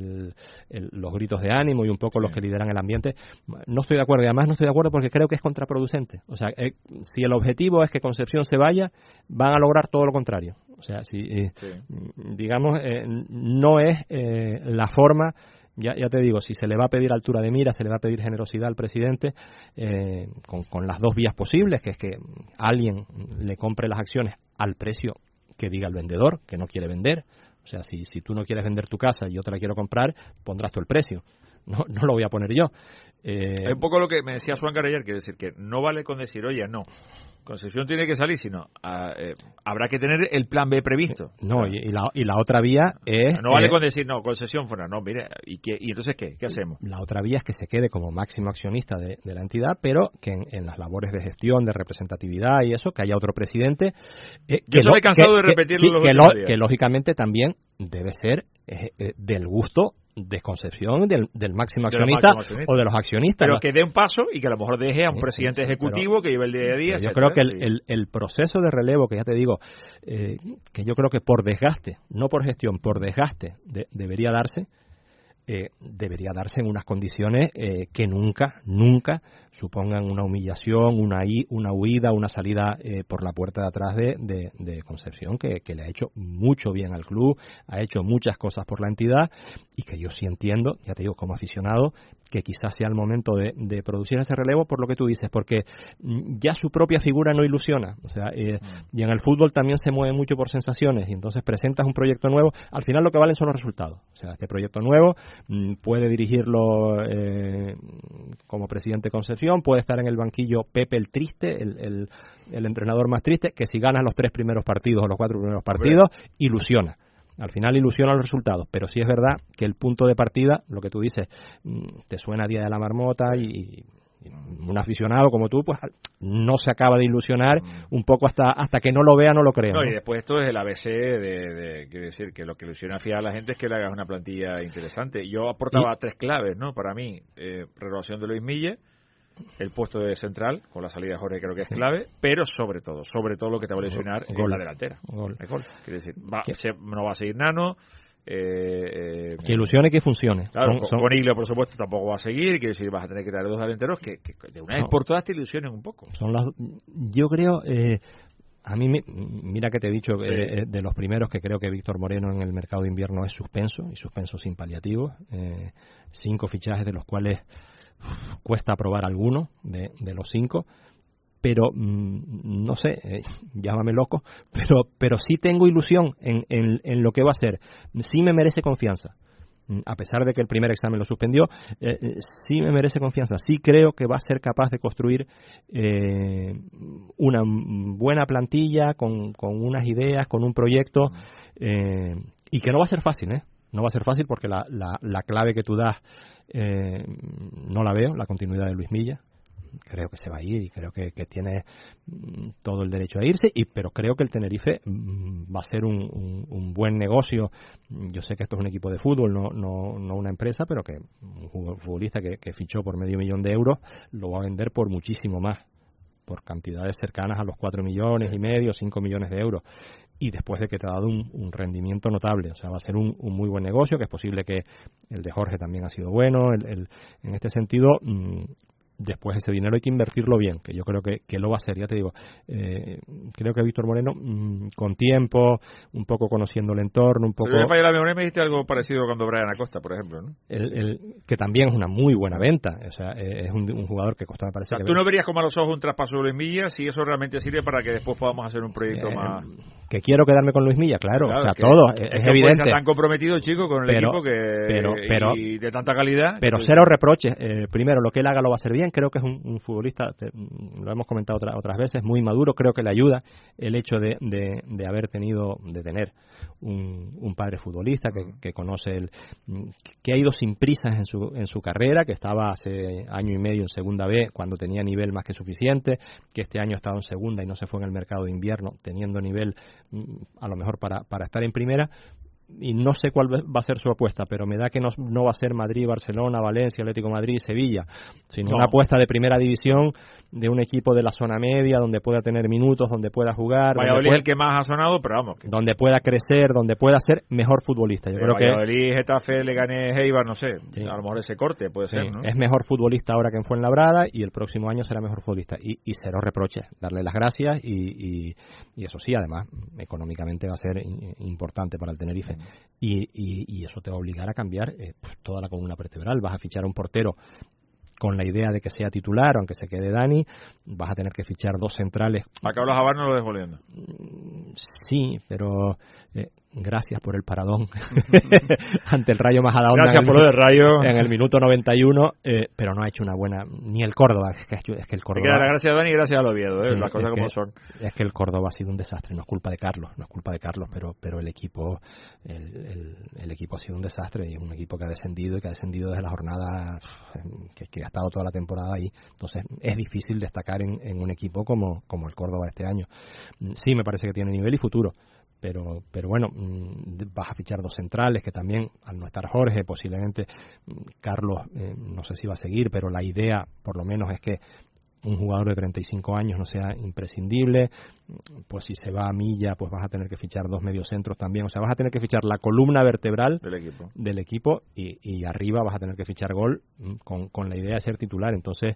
Speaker 15: los gritos de ánimo y un poco los que lideran el ambiente. No estoy de acuerdo, y además no estoy de acuerdo porque creo que es contraproducente. O sea, si el objetivo es que Concepción se vaya, van a lograr todo lo contrario. O sea, digamos, no es la forma. Ya te digo, si se le va a pedir altura de mira, se le va a pedir generosidad al presidente, con las dos vías posibles, que es que alguien le compre las acciones al precio que diga el vendedor, que no quiere vender. O sea, si tú no quieres vender tu casa y yo te la quiero comprar, pondrás tú el precio. No lo voy a poner yo.
Speaker 4: Es un poco lo que me decía Suáncar ayer, que decir que no vale con decir, oye, no, Concepción tiene que salir, sino habrá que tener el plan B previsto.
Speaker 15: No, y la otra vía es...
Speaker 4: No vale con decir, no, Concepción fuera, no, mire, ¿y entonces qué hacemos?
Speaker 15: La otra vía es que se quede como máximo accionista de la entidad, pero que en las labores de gestión, de representatividad y eso, que haya otro presidente...
Speaker 4: Yo me he cansado de repetirlo.
Speaker 15: Que lógicamente también debe ser del gusto de Concepción del máximo accionista o de los accionistas.
Speaker 4: Pero que dé un paso y que a lo mejor deje a un presidente ejecutivo que lleve el día a día.
Speaker 15: Yo creo que el proceso de relevo, que ya te digo, que yo creo que por desgaste, no por gestión, por desgaste debería darse en unas condiciones que nunca supongan una humillación, una huida, una salida por la puerta de atrás de Concepción, que le ha hecho mucho bien al club, ha hecho muchas cosas por la entidad, y que yo sí entiendo, ya te digo, como aficionado, que quizás sea el momento de producir ese relevo, por lo que tú dices, porque ya su propia figura no ilusiona. O sea, y en el fútbol también se mueve mucho por sensaciones, y entonces presentas un proyecto nuevo, al final lo que valen son los resultados. O sea, este proyecto nuevo puede dirigirlo como presidente de Concepción, puede estar en el banquillo Pepe el Triste, el entrenador más triste, que si ganas los 3 primeros partidos o los 4 primeros partidos, ilusiona. Al final ilusiona los resultados, pero sí es verdad que el punto de partida, lo que tú dices, te suena a Día de la Marmota, y un aficionado como tú, pues no se acaba de ilusionar un poco hasta que no lo vea, no lo crea.
Speaker 4: No, y después esto es el ABC quiere decir que lo que ilusiona a la gente es que le hagas una plantilla interesante. Yo aportaba 3 claves, ¿no? Para mí, renovación de Luis Mille, el puesto de central, con la salida de Jorge creo que es clave, pero sobre todo lo que te va a lesionar es la delantera. Gol. Quiere decir, no va a seguir Nano.
Speaker 15: Que ilusione, que funcione.
Speaker 4: Claro, con Iglio, por supuesto, tampoco va a seguir. Quiere decir, vas a tener que traer 2 delanteros que de una vez por todas te ilusionen un poco.
Speaker 15: Yo creo... a mí, mira que te he dicho de los primeros, que creo que Víctor Moreno en el mercado de invierno es suspenso, y suspenso sin paliativos. 5 fichajes de los cuales cuesta aprobar alguno de los 5, pero no sé, llámame loco, pero sí tengo ilusión en lo que va a ser. Sí me merece confianza. A pesar de que el primer examen lo suspendió, sí me merece confianza. Sí creo que va a ser capaz de construir una buena plantilla con unas ideas, con un proyecto, y que no va a ser fácil, ¿eh? No va a ser fácil porque la clave que tú das no la veo, la continuidad de Luis Milla. Creo que se va a ir y creo que tiene todo el derecho a irse, pero creo que el Tenerife va a ser un buen negocio. Yo sé que esto es un equipo de fútbol, no una empresa, pero que un futbolista que fichó por $500,000 lo va a vender por muchísimo más, por cantidades cercanas a los 4,5 millones, 5 millones de euros, y después de que te ha dado un rendimiento notable. O sea, va a ser un muy buen negocio, que es posible que el de Jorge también ha sido bueno. En este sentido, después ese dinero hay que invertirlo bien, que yo creo que lo va a hacer. Ya te digo, creo que Víctor Moreno, con tiempo, un poco conociendo el entorno, un poco...
Speaker 4: Si me falla la memoria, me dijiste algo parecido cuando Brian Acosta, por ejemplo, ¿no?
Speaker 15: Que también es una muy buena venta. O sea, es un jugador que Costa me parece...
Speaker 4: O sea, ¿tú no verías con malos ojos un traspaso de Luis Milla si eso realmente sirve para que después podamos hacer un proyecto más...
Speaker 15: Que quiero quedarme con Luis Milla, claro, o sea, todo, es evidente.
Speaker 4: Está tan comprometido, chico, con el equipo y de tanta calidad.
Speaker 15: Pero cero reproches. Primero, lo que él haga lo va a hacer bien. Creo que es un futbolista, lo hemos comentado otras veces, muy maduro. Creo que le ayuda el hecho de tener un padre futbolista que conoce que ha ido sin prisas en su carrera, que estaba hace año y medio en segunda B cuando tenía nivel más que suficiente, que este año ha estado en segunda y no se fue en el mercado de invierno teniendo nivel a lo mejor para estar en primera. Y no sé cuál va a ser su apuesta, pero me da que no va a ser Madrid, Barcelona, Valencia, Atlético de Madrid, Sevilla, sino una apuesta de primera división, de un equipo de la zona media, donde pueda tener minutos, donde pueda jugar.
Speaker 4: Valladolid es el que más ha sonado, pero vamos.
Speaker 15: Donde pueda crecer, donde pueda ser mejor futbolista. Yo creo
Speaker 4: Valladolid, Getafe, Leganés, Eibar, no sé, sí. A lo mejor ese corte puede ser, ¿no?
Speaker 15: Es mejor futbolista ahora que en Fuenlabrada y el próximo año será mejor futbolista. Y cero reproches, darle las gracias y eso sí, además, económicamente va a ser importante para el Tenerife. Y eso te va a obligar a cambiar toda la columna vertebral. Vas a fichar a un portero con la idea de que sea titular, aunque se quede Dani, vas a tener que fichar 2 centrales.
Speaker 4: A Carlos Javar no lo dejo oliendo.
Speaker 15: Sí, pero gracias por el paradón ante el Rayo Majadahonda.
Speaker 4: Gracias por lo del Rayo.
Speaker 15: En el minuto 91, pero no ha hecho una buena... Ni el Córdoba, es que el Córdoba...
Speaker 4: Gracias a Dani y gracias al Oviedo, las cosas como son.
Speaker 15: Es que el Córdoba ha sido un desastre, no es culpa de Carlos, pero el equipo ha sido un desastre y es un equipo que ha descendido desde la jornada que ha estado toda la temporada ahí. Entonces es difícil destacar en un equipo como el Córdoba este año. Sí, me parece que tiene nivel y futuro. Pero bueno, vas a fichar 2 centrales que también, al no estar Jorge, posiblemente Carlos, no sé si va a seguir, pero la idea por lo menos es que un jugador de 35 años no sea imprescindible. Pues si se va a Milla, pues vas a tener que fichar 2 mediocentros también. O sea, vas a tener que fichar la columna vertebral del equipo y arriba vas a tener que fichar gol con la idea de ser titular. Entonces,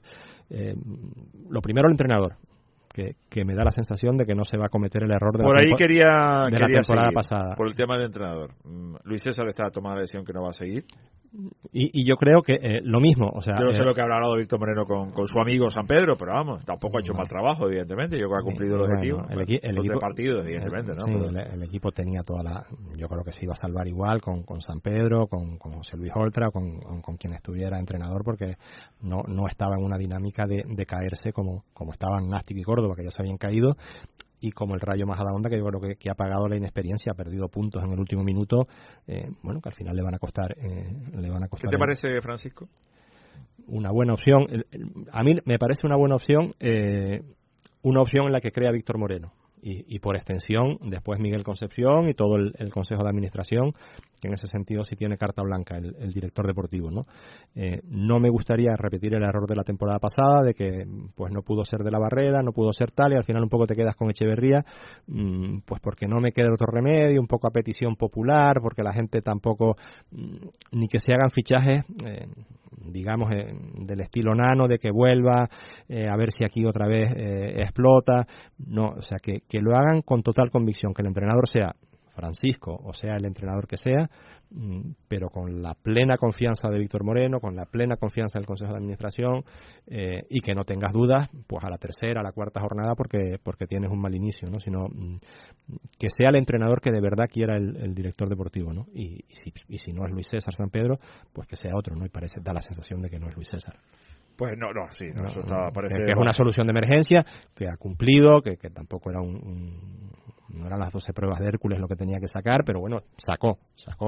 Speaker 15: lo primero el entrenador. Que me da la sensación de que no se va a cometer el error de la temporada pasada.
Speaker 4: Por el tema del entrenador. Luis César está tomando la decisión que no va a seguir.
Speaker 15: Y yo creo que lo mismo. O sea,
Speaker 4: yo no sé lo que habrá hablado Víctor Moreno con su amigo San Pedro, pero vamos, tampoco ha hecho mal trabajo, evidentemente. Yo creo que ha cumplido el objetivo. El equipo, partidos, evidentemente, ¿no?
Speaker 15: Sí, el equipo tenía yo creo que se iba a salvar igual con San Pedro, con José Luis Oltra, con quien estuviera entrenador, porque no estaba en una dinámica de caerse como estaban Nástic y Córdoba, que ya se habían caído, y como el Rayo Majadahonda, que yo creo que ha pagado la inexperiencia, ha perdido puntos en el último minuto, que al final le van a costar.
Speaker 4: ¿Qué te parece, Francisco?
Speaker 15: Una buena opción. A mí me parece una buena opción, una opción en la que crea Víctor Moreno. Y por extensión, después Miguel Concepción y todo el Consejo de Administración, que en ese sentido sí tiene carta blanca, el director deportivo, ¿no? No me gustaría repetir el error de la temporada pasada, de que pues no pudo ser de la Barrera, no pudo ser tal, y al final un poco te quedas con Echeverría, pues porque no me queda otro remedio, un poco a petición popular, porque la gente tampoco, ni que se hagan fichajes, digamos, del estilo Nano, de que vuelva, a ver si aquí otra vez explota. No, o sea, que lo hagan con total convicción, que el entrenador sea Francisco o sea el entrenador que sea, pero con la plena confianza de Víctor Moreno, con la plena confianza del Consejo de Administración, y que no tengas dudas pues a la tercera, a la cuarta jornada porque tienes un mal inicio, ¿no? Sino que sea el entrenador que de verdad quiera el director deportivo, ¿no? Y si no es Luis César San Pedro, pues que sea otro, ¿no? Y da la sensación de que no es Luis César.
Speaker 4: Pues no, eso parece...
Speaker 15: Que es una solución de emergencia, que ha cumplido, que tampoco era no eran las 12 pruebas de Hércules lo que tenía que sacar, pero bueno, sacó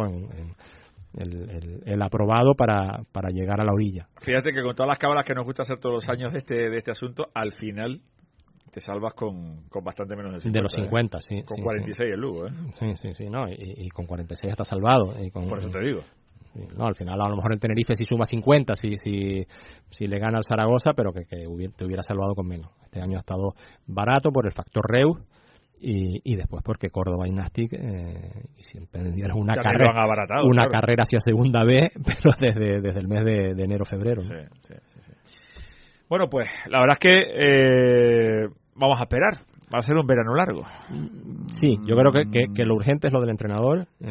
Speaker 15: el aprobado para llegar a la orilla.
Speaker 4: Fíjate que con todas las cábalas que nos gusta hacer todos los años de este asunto, al final te salvas con bastante menos de 50.
Speaker 15: De los 50, sí.
Speaker 4: Con 46 el Lugo, ¿eh?
Speaker 15: Sí, no, y con 46 está salvado.
Speaker 4: Por eso te digo.
Speaker 15: No, al final a lo mejor el Tenerife sí suma 50 si le gana al Zaragoza, pero que te hubiera salvado con menos. Este año ha estado barato por el factor Reus y después porque Córdoba y Nastic siempre dieron una carrera hacia segunda B, pero desde el mes de enero-febrero, ¿no?
Speaker 4: Sí. Bueno, pues la verdad es que vamos a esperar. Va a ser un verano largo.
Speaker 15: Sí, yo creo que lo urgente es lo del entrenador.
Speaker 4: Sí.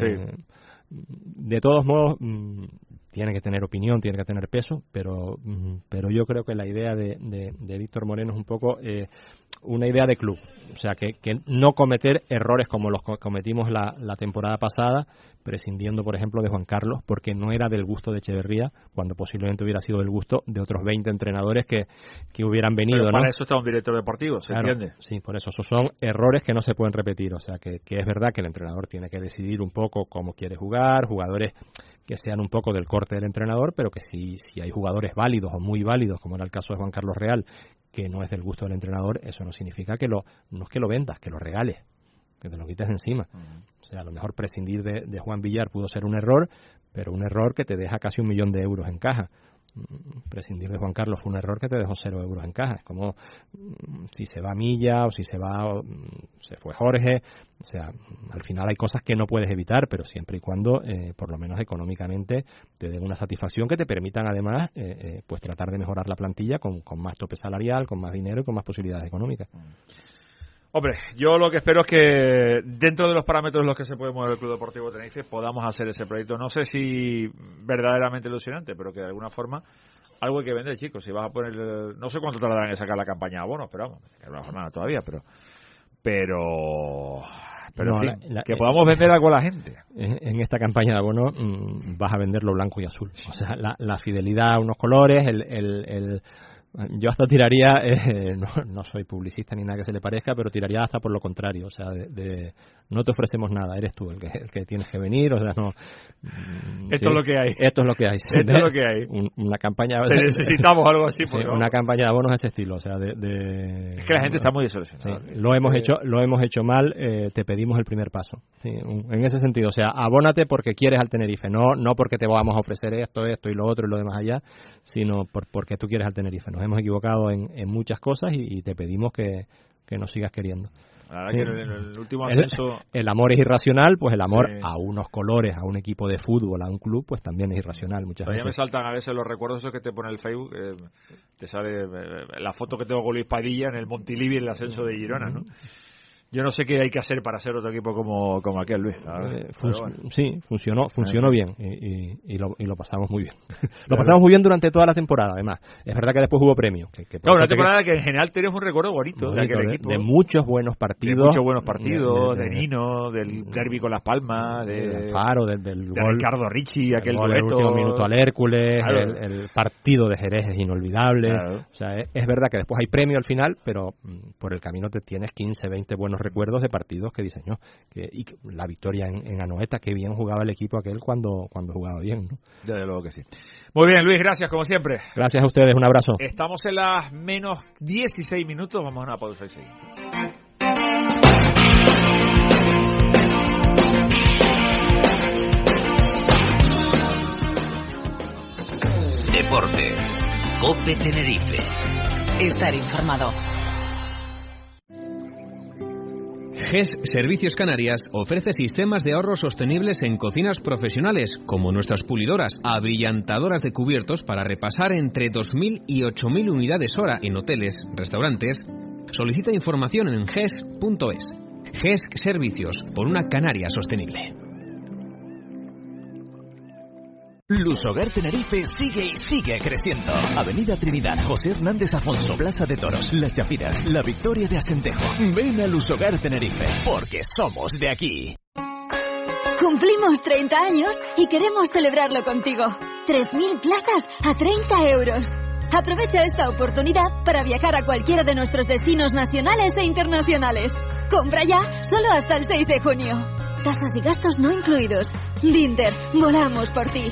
Speaker 15: De todos modos, tiene que tener opinión, tiene que tener peso, pero yo creo que la idea de Víctor Moreno es un poco una idea de club. O sea, que no cometer errores como los cometimos la temporada pasada, prescindiendo, por ejemplo, de Juan Carlos, porque no era del gusto de Echeverría, cuando posiblemente hubiera sido del gusto de otros 20 entrenadores que hubieran venido.
Speaker 4: Pero para
Speaker 15: ¿no?
Speaker 4: eso está un director deportivo, ¿se entiende?
Speaker 15: Sí, por eso. Esos son errores que no se pueden repetir. O sea, que es verdad que el entrenador tiene que decidir un poco cómo quiere jugar, jugadores que sean un poco del corte del entrenador, pero que si hay jugadores válidos o muy válidos, como era el caso de Juan Carlos Real, que no es del gusto del entrenador, eso no significa no es que lo vendas, que lo regales, que te lo quites de encima. O sea, a lo mejor prescindir de Juan Villar pudo ser un error, pero un error que te deja casi 1 millón de euros en caja. Prescindir de Juan Carlos fue un error que te dejó 0 euros en caja. Es como si se va Milla o si se fue Jorge. O sea, al final hay cosas que no puedes evitar, pero siempre y cuando por lo menos económicamente te den una satisfacción que te permitan además pues tratar de mejorar la plantilla con más tope salarial, con más dinero y con más posibilidades económicas.
Speaker 4: Hombre, yo lo que espero es que dentro de los parámetros en los que se puede mover el Club Deportivo Tenerife podamos hacer ese proyecto. No sé si verdaderamente ilusionante, pero que de alguna forma algo hay que vender, chicos. Si vas a poner, no sé cuánto tardarán en sacar la campaña de abonos, pero vamos, que una jornada todavía, pero no, en fin, que podamos vender algo a la gente.
Speaker 15: En esta campaña de abonos vas a vender lo blanco y azul. O sea, la fidelidad a unos colores, yo hasta tiraría, no soy publicista ni nada que se le parezca, pero tiraría hasta por lo contrario, o sea, no te ofrecemos nada, eres tú el que tienes que venir, o sea, no.
Speaker 4: Esto es lo que hay.
Speaker 15: Esto es lo que hay.
Speaker 4: Esto es lo que hay.
Speaker 15: Una campaña.
Speaker 4: Necesitamos algo así.
Speaker 15: Una campaña de abonos de ese estilo, o sea,
Speaker 4: es que la gente está muy desilusionada.
Speaker 15: Sí, lo hemos hecho mal, te pedimos el primer paso. Sí, en ese sentido, o sea, abónate porque quieres al Tenerife, no porque te vamos a ofrecer esto y lo otro y lo demás allá, sino porque tú quieres al Tenerife. Nos hemos equivocado en muchas cosas y te pedimos que nos sigas queriendo.
Speaker 4: La verdad que en el último ascenso...
Speaker 15: El amor es irracional, pues el amor a unos colores, a un equipo de fútbol, a un club, pues también es irracional muchas veces.
Speaker 4: Me saltan a veces los recuerdos esos que te pone el Facebook, te sale la foto que tengo con Luis Padilla en el Montilivi en el ascenso de Girona, ¿no? Yo no sé qué hay que hacer para ser otro equipo como aquel, Luis.
Speaker 15: Sí, funcionó bien y lo pasamos muy bien. Lo pasamos muy bien durante toda la temporada, además. Es verdad que después hubo premios.
Speaker 4: Claro, una temporada que en general tenemos un recuerdo bonito de aquel equipo.
Speaker 15: De muchos buenos partidos.
Speaker 4: De Nino, del derbi con Las Palmas, de
Speaker 15: Faro, del gol,
Speaker 4: Ricardo Ricci, aquel
Speaker 15: gol del último minuto al Hércules, el partido de Jerez es inolvidable. Claro. O sea, es verdad que después hay premio al final, pero por el camino te tienes 15, 20 buenos recuerdos de partidos que diseñó, y la victoria en Anoeta, que bien jugaba el equipo aquel cuando jugaba bien, ¿no?
Speaker 4: Desde luego que sí. Muy bien, Luis, gracias como siempre.
Speaker 15: Gracias a ustedes, un abrazo.
Speaker 4: Estamos en las menos 16 minutos, vamos a una pausa y seguimos.
Speaker 2: Deportes, COPE Tenerife.
Speaker 3: Estar informado.
Speaker 10: GES Servicios Canarias ofrece sistemas de ahorro sostenibles en cocinas profesionales, como nuestras pulidoras, abrillantadoras de cubiertos para repasar entre 2.000 y 8.000 unidades hora en hoteles, restaurantes. Solicita información en GES.es. GESC Servicios, por una Canarias sostenible.
Speaker 11: Lusogar Tenerife sigue y sigue creciendo. Avenida Trinidad, José Hernández Afonso, Plaza de Toros, Las Chafiras, La Victoria de Asentejo. Ven a Lusogar Tenerife, porque somos de aquí.
Speaker 16: Cumplimos 30 años y queremos celebrarlo contigo. 3.000 plazas a 30 euros. Aprovecha esta oportunidad para viajar a cualquiera de nuestros destinos nacionales e internacionales. Compra ya, solo hasta el 6 de junio. Tasas y gastos no incluidos. Dinter, volamos por ti.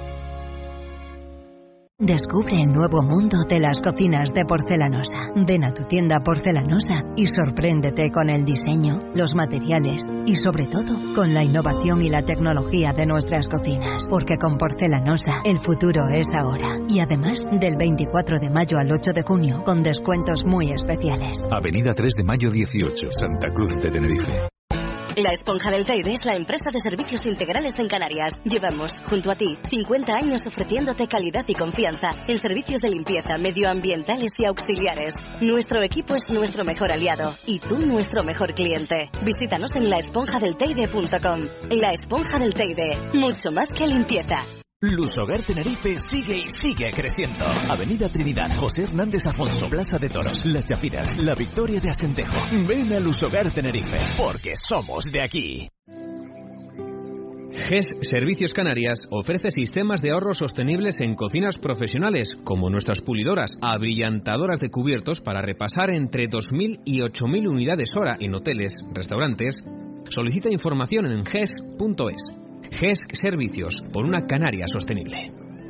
Speaker 17: Descubre el nuevo mundo de las cocinas de Porcelanosa. Ven a tu tienda Porcelanosa y sorpréndete con el diseño, los materiales y sobre todo con la innovación y la tecnología de nuestras cocinas. Porque con Porcelanosa el futuro es ahora. Y además del 24 de mayo al 8 de junio con descuentos muy especiales.
Speaker 18: Avenida 3 de Mayo 18, Santa Cruz de Tenerife.
Speaker 19: La Esponja del Teide es la empresa de servicios integrales en Canarias. Llevamos, junto a ti, 50 años ofreciéndote calidad y confianza en servicios de limpieza, medioambientales y auxiliares. Nuestro equipo es nuestro mejor aliado y tú nuestro mejor cliente. Visítanos en laesponjadelteide.com. La Esponja del Teide, mucho más que limpieza.
Speaker 11: Lusogar Tenerife sigue y sigue creciendo. Avenida Trinidad, José Hernández Afonso, Plaza de Toros, Las Chafiras, La Victoria de Asentejo. Ven a Lusogar Tenerife, porque somos de aquí.
Speaker 10: GESC Servicios Canarias ofrece sistemas de ahorro sostenibles en cocinas profesionales, como nuestras pulidoras, abrillantadoras de cubiertos para repasar entre 2.000 y 8.000 unidades hora en hoteles, restaurantes. Solicita información en GESC.es. GESC Servicios, por una Canarias sostenible.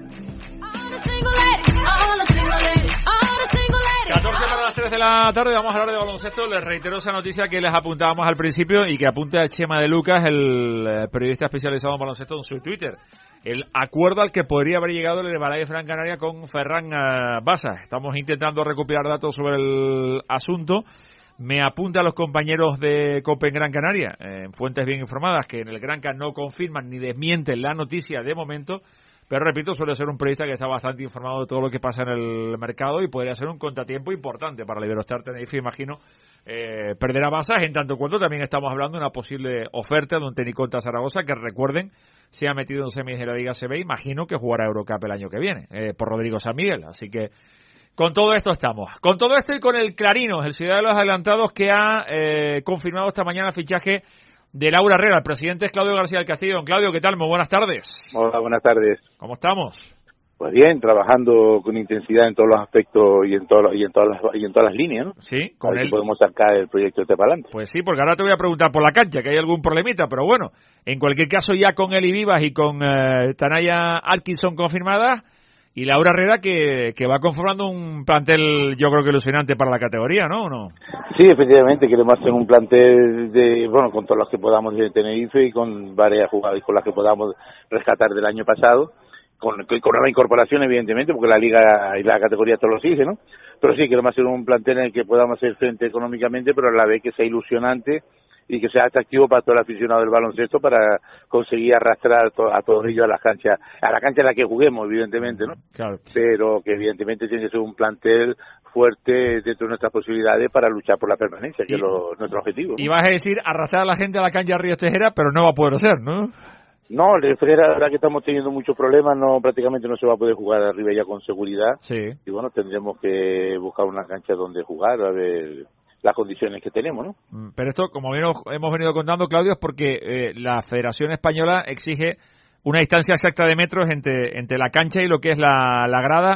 Speaker 4: 14 para las 3 de la tarde, vamos a hablar de baloncesto. Les reitero esa noticia que les apuntábamos al principio y que apunte a Chema de Lucas, el periodista especializado en baloncesto, en su Twitter. El acuerdo al que podría haber llegado el Herbalife Gran Canaria con Ferran Bassa. Estamos intentando recuperar datos sobre el asunto. Me apunta a los compañeros de COPE en Gran Canaria, en fuentes bien informadas, que en el Granca no confirman ni desmienten la noticia de momento, pero repito, suele ser un periodista que está bastante informado de todo lo que pasa en el mercado y podría ser un contratiempo importante para el Iberostar Tenerife, imagino, perder a Basas, en tanto cuanto también estamos hablando de una posible oferta de un Teniconta Zaragoza, que recuerden, se ha metido en semis de la Liga CB, imagino que jugará Eurocup el año que viene, por Rodrigo San Miguel, así que con todo esto estamos. Con todo esto y con el Clarinos, el Ciudad de los Adelantados, que ha confirmado esta mañana el fichaje de Laura Herrera. El presidente es Claudio García del Castillo. Don Claudio, ¿qué tal? Muy buenas tardes.
Speaker 20: Hola, buenas tardes.
Speaker 4: ¿Cómo estamos?
Speaker 20: Pues bien, trabajando con intensidad en todos los aspectos y en todas las líneas, ¿no?
Speaker 4: Sí,
Speaker 20: con él podemos sacar el proyecto este para adelante.
Speaker 4: Pues sí, porque ahora te voy a preguntar por la cancha, que hay algún problemita, pero bueno, en cualquier caso ya con Eli Vivas y con Tanaya Atkinson confirmadas, y Laura Herrera que va conformando un plantel, yo creo que ilusionante para la categoría, ¿no? ¿O no?
Speaker 20: Sí, efectivamente, queremos hacer un plantel con todos los que podamos de Tenerife y con varias jugadoras con las que podamos rescatar del año pasado, con nueva incorporación, evidentemente, porque la liga y la categoría todo lo sigue, ¿no? Pero sí, queremos hacer un plantel en el que podamos hacer frente económicamente, pero a la vez que sea ilusionante y que sea atractivo para todo el aficionado del baloncesto para conseguir arrastrar a todos ellos a la cancha en la que juguemos, evidentemente, ¿no?
Speaker 4: Claro.
Speaker 20: Pero que evidentemente tiene que ser un plantel fuerte dentro de nuestras posibilidades para luchar por la permanencia, que es nuestro objetivo, ¿no?
Speaker 4: Y vas a decir arrastrar a la gente a la cancha de Ríos Tejera, pero no va a poder ser, ¿no?
Speaker 20: No, el Ferrera, la verdad que estamos teniendo muchos problemas, prácticamente no se va a poder jugar arriba ya con seguridad.
Speaker 4: Sí.
Speaker 20: Y bueno, tendremos que buscar una cancha donde jugar, a ver las condiciones que tenemos, ¿no?
Speaker 4: Pero esto, como bien hemos venido contando, Claudio, es porque la Federación Española exige una distancia exacta de metros entre la cancha y lo que es la grada,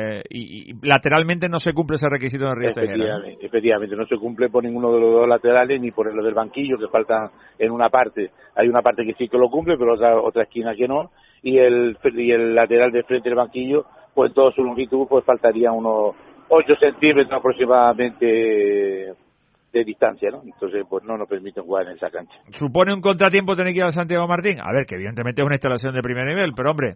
Speaker 4: y lateralmente no se cumple ese requisito en el Río Tejera.
Speaker 20: Efectivamente, no se cumple por ninguno de los dos laterales ni por lo del banquillo, que faltan en una parte. Hay una parte que sí que lo cumple, pero otra esquina que no, y el lateral de frente del banquillo, pues toda su longitud, pues faltaría unos 8 centímetros aproximadamente de distancia, ¿no? Entonces, pues no nos permiten jugar en esa cancha.
Speaker 4: ¿Supone un contratiempo tener que ir a Santiago Martín? A ver, que evidentemente es una instalación de primer nivel, pero hombre...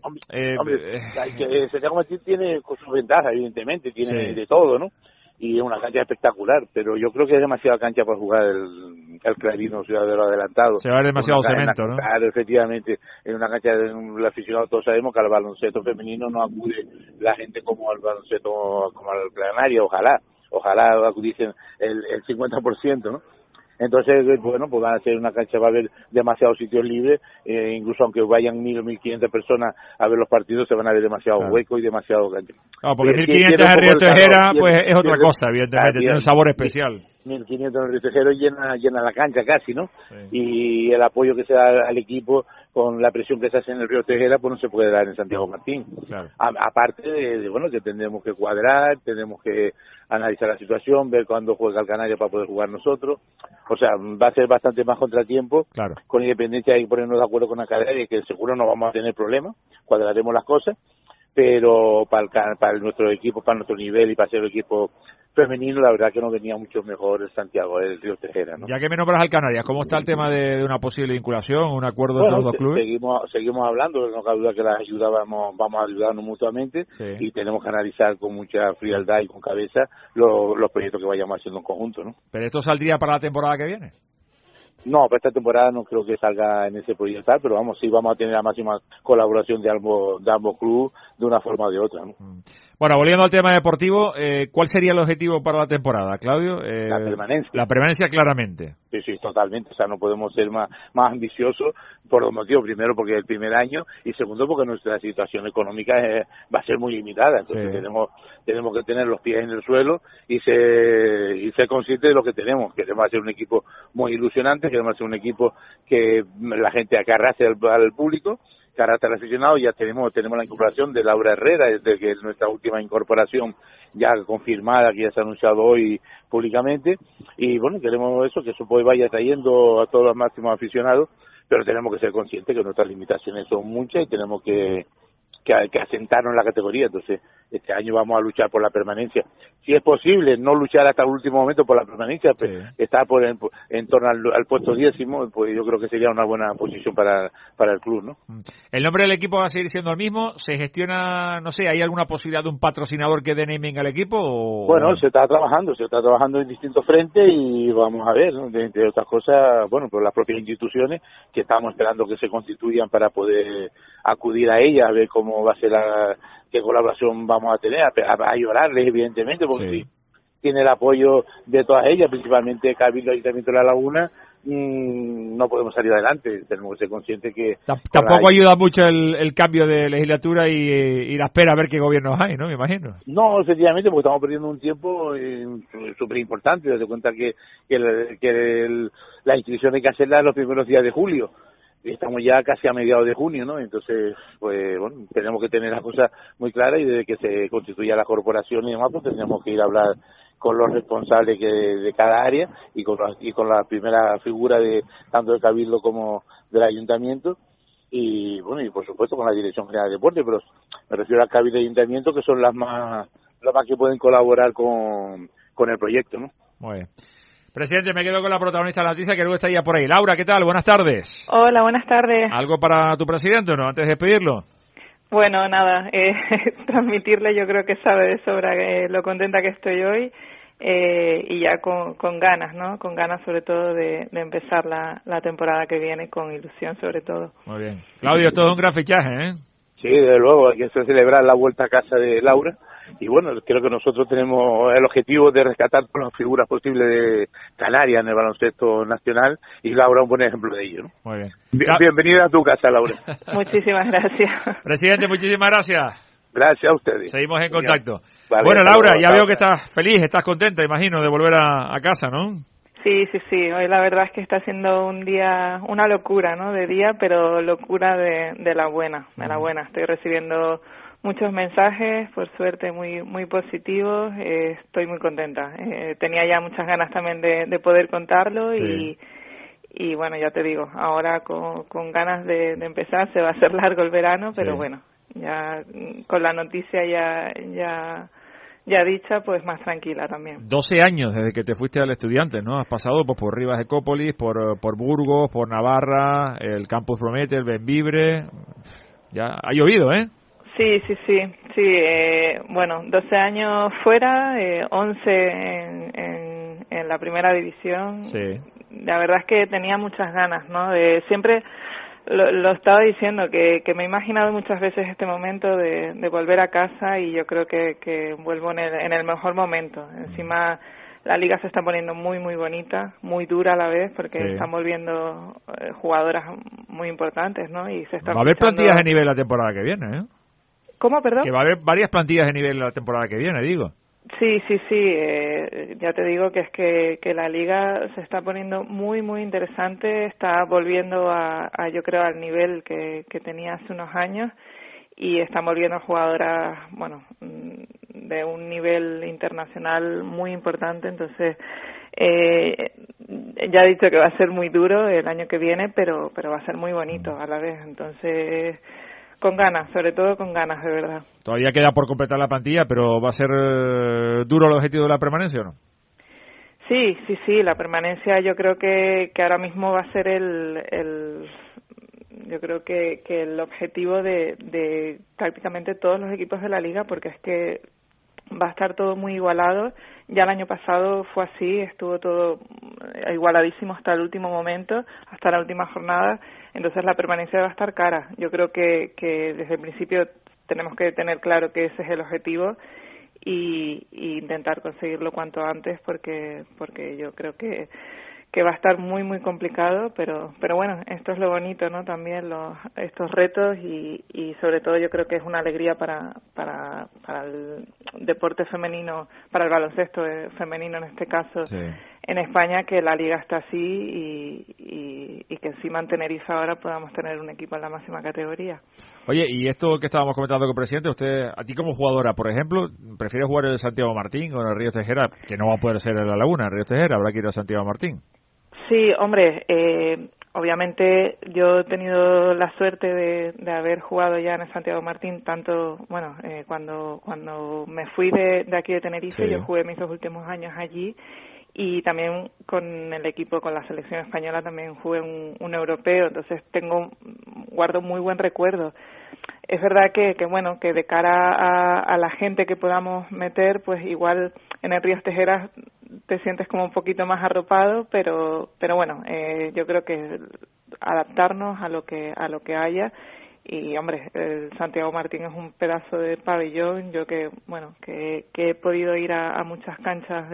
Speaker 20: Santiago Martín tiene sus ventajas, evidentemente, tiene de todo, ¿no? Y es una cancha espectacular, pero yo creo que es demasiada cancha para jugar el Clarino Ciudad de los Adelantados.
Speaker 4: Se va a ver demasiado cemento, ¿no?
Speaker 20: Claro, efectivamente, en una cancha de un aficionado, todos sabemos que al baloncesto femenino no acude la gente como al baloncesto, como al Canaria, ojalá acudiesen el 50%, ¿no? Entonces, bueno, pues van a ser una cancha, va a haber demasiados sitios libres, incluso aunque vayan 1.000 o 1.500 personas a ver los partidos, se van a ver demasiados huecos y demasiado cancha.
Speaker 4: No, porque 1.500 en Río Tejera, pues es otra cosa, evidentemente, tiene un sabor especial.
Speaker 20: 1.500 en Río Tejero llena la cancha casi, ¿no? Sí. Y el apoyo que se da al equipo con la presión que se hace en el Río Tejera, pues no se puede dar en Santiago Martín. Claro. Aparte de, bueno, que tendremos que cuadrar, tenemos que analizar la situación, ver cuándo juega el Canaria para poder jugar nosotros. O sea, va a ser bastante más contratiempo. Claro. Con Independencia hay que ponernos de acuerdo con la Canaria, que seguro no vamos a tener problemas, cuadraremos las cosas, pero para nuestro equipo, para nuestro nivel y para ser el equipo femenino, la verdad que no venía mucho mejor el Santiago del Río Tejera, ¿no?
Speaker 4: Ya que me nombras al Canarias, ¿cómo está el tema de una posible vinculación, un acuerdo entre los dos clubes?
Speaker 20: Seguimos hablando, no cabe duda que las vamos a ayudarnos mutuamente, y tenemos que analizar con mucha frialdad y con cabeza los proyectos que vayamos haciendo en conjunto, ¿no?
Speaker 4: ¿Pero esto saldría para la temporada que viene?
Speaker 20: No, para esta temporada no creo que salga en ese proyecto, pero sí vamos a tener la máxima colaboración de ambos clubes de una forma o de otra, ¿no?
Speaker 4: Bueno, volviendo al tema deportivo, ¿cuál sería el objetivo para la temporada, Claudio?
Speaker 20: La permanencia.
Speaker 4: La permanencia, claramente.
Speaker 20: Sí, totalmente. O sea, no podemos ser más ambiciosos por dos motivos. Primero, porque es el primer año, y segundo, porque nuestra situación económica va a ser muy limitada. Entonces tenemos que tener los pies en el suelo y ser conscientes de lo que tenemos. Queremos hacer un equipo muy ilusionante, queremos hacer un equipo que la gente arrastre al público, carácter aficionado. Ya tenemos la incorporación de Laura Herrera, desde que es nuestra última incorporación ya confirmada, que ya se ha anunciado hoy públicamente, y bueno, queremos que eso pues vaya trayendo a todos los máximos aficionados, pero tenemos que ser conscientes que nuestras limitaciones son muchas y tenemos que asentarnos en la categoría. Entonces este año vamos a luchar por la permanencia. Si es posible no luchar hasta el último momento por la permanencia, pues estar en torno al puesto 10º, pues yo creo que sería una buena posición para el club, ¿no?
Speaker 4: ¿El nombre del equipo va a seguir siendo el mismo? ¿Se gestiona, no sé, hay alguna posibilidad de un patrocinador que dé naming al equipo?
Speaker 20: Bueno, se está trabajando en distintos frentes, y vamos a ver, ¿no? Entre otras cosas, bueno, por las propias instituciones que estamos esperando que se constituyan para poder acudir a ellas, a ver cómo va a ser qué colaboración vamos a tener, a ayudarles, evidentemente, porque si tiene el apoyo de todas ellas, principalmente Cabildo y Ayuntamiento de La Laguna, no podemos salir adelante. Tenemos que ser conscientes que
Speaker 4: tampoco ayuda mucho el cambio de legislatura y la espera a ver qué gobiernos hay, ¿no? Me imagino.
Speaker 20: No, efectivamente, porque estamos perdiendo un tiempo súper importante. Date cuenta que la inscripción hay que hacerla los primeros días de julio. Estamos ya casi a mediados de junio, ¿no? Entonces, pues bueno, tenemos que tener las cosas muy claras, y desde que se constituya la corporación y demás, pues tenemos que ir a hablar con los responsables de cada área y con la primera figura de tanto del Cabildo como del Ayuntamiento, y bueno, y por supuesto con la Dirección General de Deporte, pero me refiero al Cabildo y Ayuntamiento, que son las más que pueden colaborar con el proyecto, ¿no?
Speaker 4: Muy bien. Presidente, me quedo con la protagonista de la noticia, que luego estaría por ahí. Laura, ¿qué tal? Buenas tardes.
Speaker 7: Hola, buenas tardes.
Speaker 4: ¿Algo para tu presidente o no, antes de despedirlo?
Speaker 7: Bueno, nada, transmitirle, yo creo que sabe de sobra lo contenta que estoy hoy, y ya con ganas, ¿no? Con ganas sobre todo de empezar la temporada que viene con ilusión sobre todo.
Speaker 4: Muy bien. Claudio, esto es un gran fichaje, ¿eh?
Speaker 20: Sí, desde luego, hay que celebrar la vuelta a casa de Laura. Y bueno, creo que nosotros tenemos el objetivo de rescatar todas las figuras posibles de Canarias en el baloncesto nacional, y Laura un buen ejemplo de ello, ¿no?
Speaker 4: Muy bien.
Speaker 20: Bienvenida a tu casa, Laura.
Speaker 7: Muchísimas gracias.
Speaker 4: Presidente, muchísimas gracias.
Speaker 20: Gracias a ustedes.
Speaker 4: Seguimos en contacto.
Speaker 20: Vale,
Speaker 4: bueno, Laura, ya veo que estás feliz, estás contenta, imagino, de volver a casa, ¿no?
Speaker 7: Sí. Hoy la verdad es que está siendo un día, una locura, ¿no? De día, pero locura de la buena, Estoy recibiendo muchos mensajes, por suerte muy positivos. Estoy muy contenta. Tenía ya muchas ganas también de poder contarlo, y bueno, ya te digo, ahora con ganas de empezar. Se va a hacer largo el verano, pero bueno, ya con la noticia ya dicha, pues más tranquila también.
Speaker 4: 12 años desde que te fuiste al Estudiantes, ¿no? Has pasado pues por Rivas de Cópolis, por Burgos, por Navarra, el Campus Promete, el Bembibre. Ya ha llovido, ¿eh?
Speaker 7: Sí. Bueno, 12 años fuera, 11 en la primera división.
Speaker 4: Sí.
Speaker 7: La verdad es que tenía muchas ganas, ¿no? De siempre lo estaba diciendo, que me he imaginado muchas veces este momento de volver a casa, y yo creo que vuelvo en el mejor momento. Encima la liga se está poniendo muy, muy bonita, muy dura a la vez, porque
Speaker 4: Sí.
Speaker 7: están volviendo jugadoras muy importantes, ¿no? Y se están
Speaker 4: Va a haber
Speaker 7: fichando-
Speaker 4: plantillas de nivel la temporada que viene, ¿eh?
Speaker 7: ¿Cómo, perdón?
Speaker 4: Que va a haber varias plantillas de nivel la temporada que viene, digo.
Speaker 7: Sí, ya te digo que es que la liga se está poniendo muy, muy interesante, está volviendo a yo creo, al nivel que tenía hace unos años, y están volviendo jugadoras, bueno, de un nivel internacional muy importante. Entonces, ya he dicho que va a ser muy duro el año que viene, pero va a ser muy bonito a la vez. Entonces, con ganas, sobre todo con ganas, de verdad.
Speaker 4: Todavía queda por completar la plantilla, pero ¿va a ser duro el objetivo de la permanencia o no?
Speaker 7: Sí, la permanencia yo creo que ahora mismo va a ser yo creo que el objetivo de prácticamente todos los equipos de la liga, porque es que va a estar todo muy igualado. Ya el año pasado fue así, estuvo todo igualadísimo hasta el último momento, hasta la última jornada. Entonces la permanencia va a estar cara. Yo creo que desde el principio tenemos que tener claro que ese es el objetivo y intentar conseguirlo cuanto antes, porque yo creo que va a estar muy, muy complicado, pero bueno, esto es lo bonito, ¿no? También estos retos y sobre todo yo creo que es una alegría para el deporte femenino, para el baloncesto femenino en este caso,
Speaker 4: Sí.
Speaker 7: en España, que la liga está así y que encima en Tenerife ahora podamos tener un equipo en la máxima categoría.
Speaker 4: Oye, y esto que estábamos comentando con el presidente, usted, a ti como jugadora, por ejemplo, ¿prefiere jugar en el Santiago Martín o en el Río Tejera? Que no va a poder ser en la Laguna, el Río Tejera, habrá que ir a Santiago Martín.
Speaker 7: Sí, hombre, obviamente yo he tenido la suerte de haber jugado ya en el Santiago Martín, tanto, bueno, cuando me fui de aquí de Tenerife,
Speaker 4: Sí.
Speaker 7: yo jugué mis 2 últimos años allí, y también con el equipo, con la selección española, también jugué un europeo, entonces guardo muy buen recuerdo. Es verdad que bueno, que de cara a la gente que podamos meter, pues igual en el Río Tejeras te sientes como un poquito más arropado, pero bueno, yo creo que adaptarnos a lo que haya. Y hombre, el Santiago Martín es un pedazo de pabellón. Yo que he podido ir a muchas canchas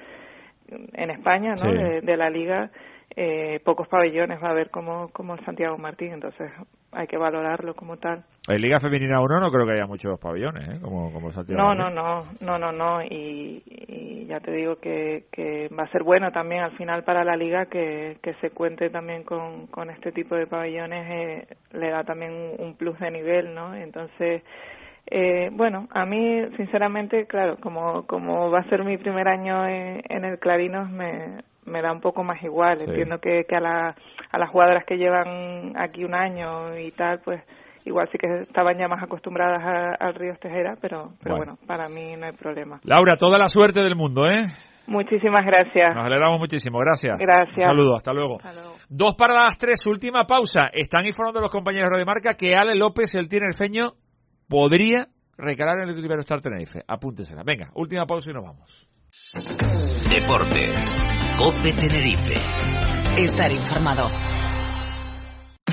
Speaker 7: en España, ¿no?
Speaker 4: Sí.
Speaker 7: De la liga, pocos pabellones va a haber como el Santiago Martín, entonces hay que valorarlo como tal.
Speaker 4: En Liga Femenina 1 no creo que haya muchos pabellones, ¿eh? Como Santiago Martín.
Speaker 7: No, y ya te digo que va a ser bueno también al final para la liga que se cuente también con este tipo de pabellones, le da también un plus de nivel, ¿no? Entonces, bueno, a mí sinceramente, claro, como va a ser mi primer año en el Clarinos, me da un poco más igual.
Speaker 4: Sí.
Speaker 7: Entiendo que a las jugadoras que llevan aquí un año y tal, pues igual sí que estaban ya más acostumbradas al Río Tejera, pero bueno, para mí no hay problema.
Speaker 4: Laura, toda la suerte del mundo, ¿eh?
Speaker 7: Muchísimas gracias.
Speaker 4: Nos alegramos muchísimo, gracias.
Speaker 7: Gracias.
Speaker 4: Un saludo, hasta luego. 2 para las 3, última pausa. Están informando los compañeros de Radio Marca que Ale López, el tinerfeño, podría recalar en el Iberostar Tenerife. Apúntesela. Venga, última pausa y nos vamos.
Speaker 2: Deportes. COPE Tenerife.
Speaker 3: Estar informado.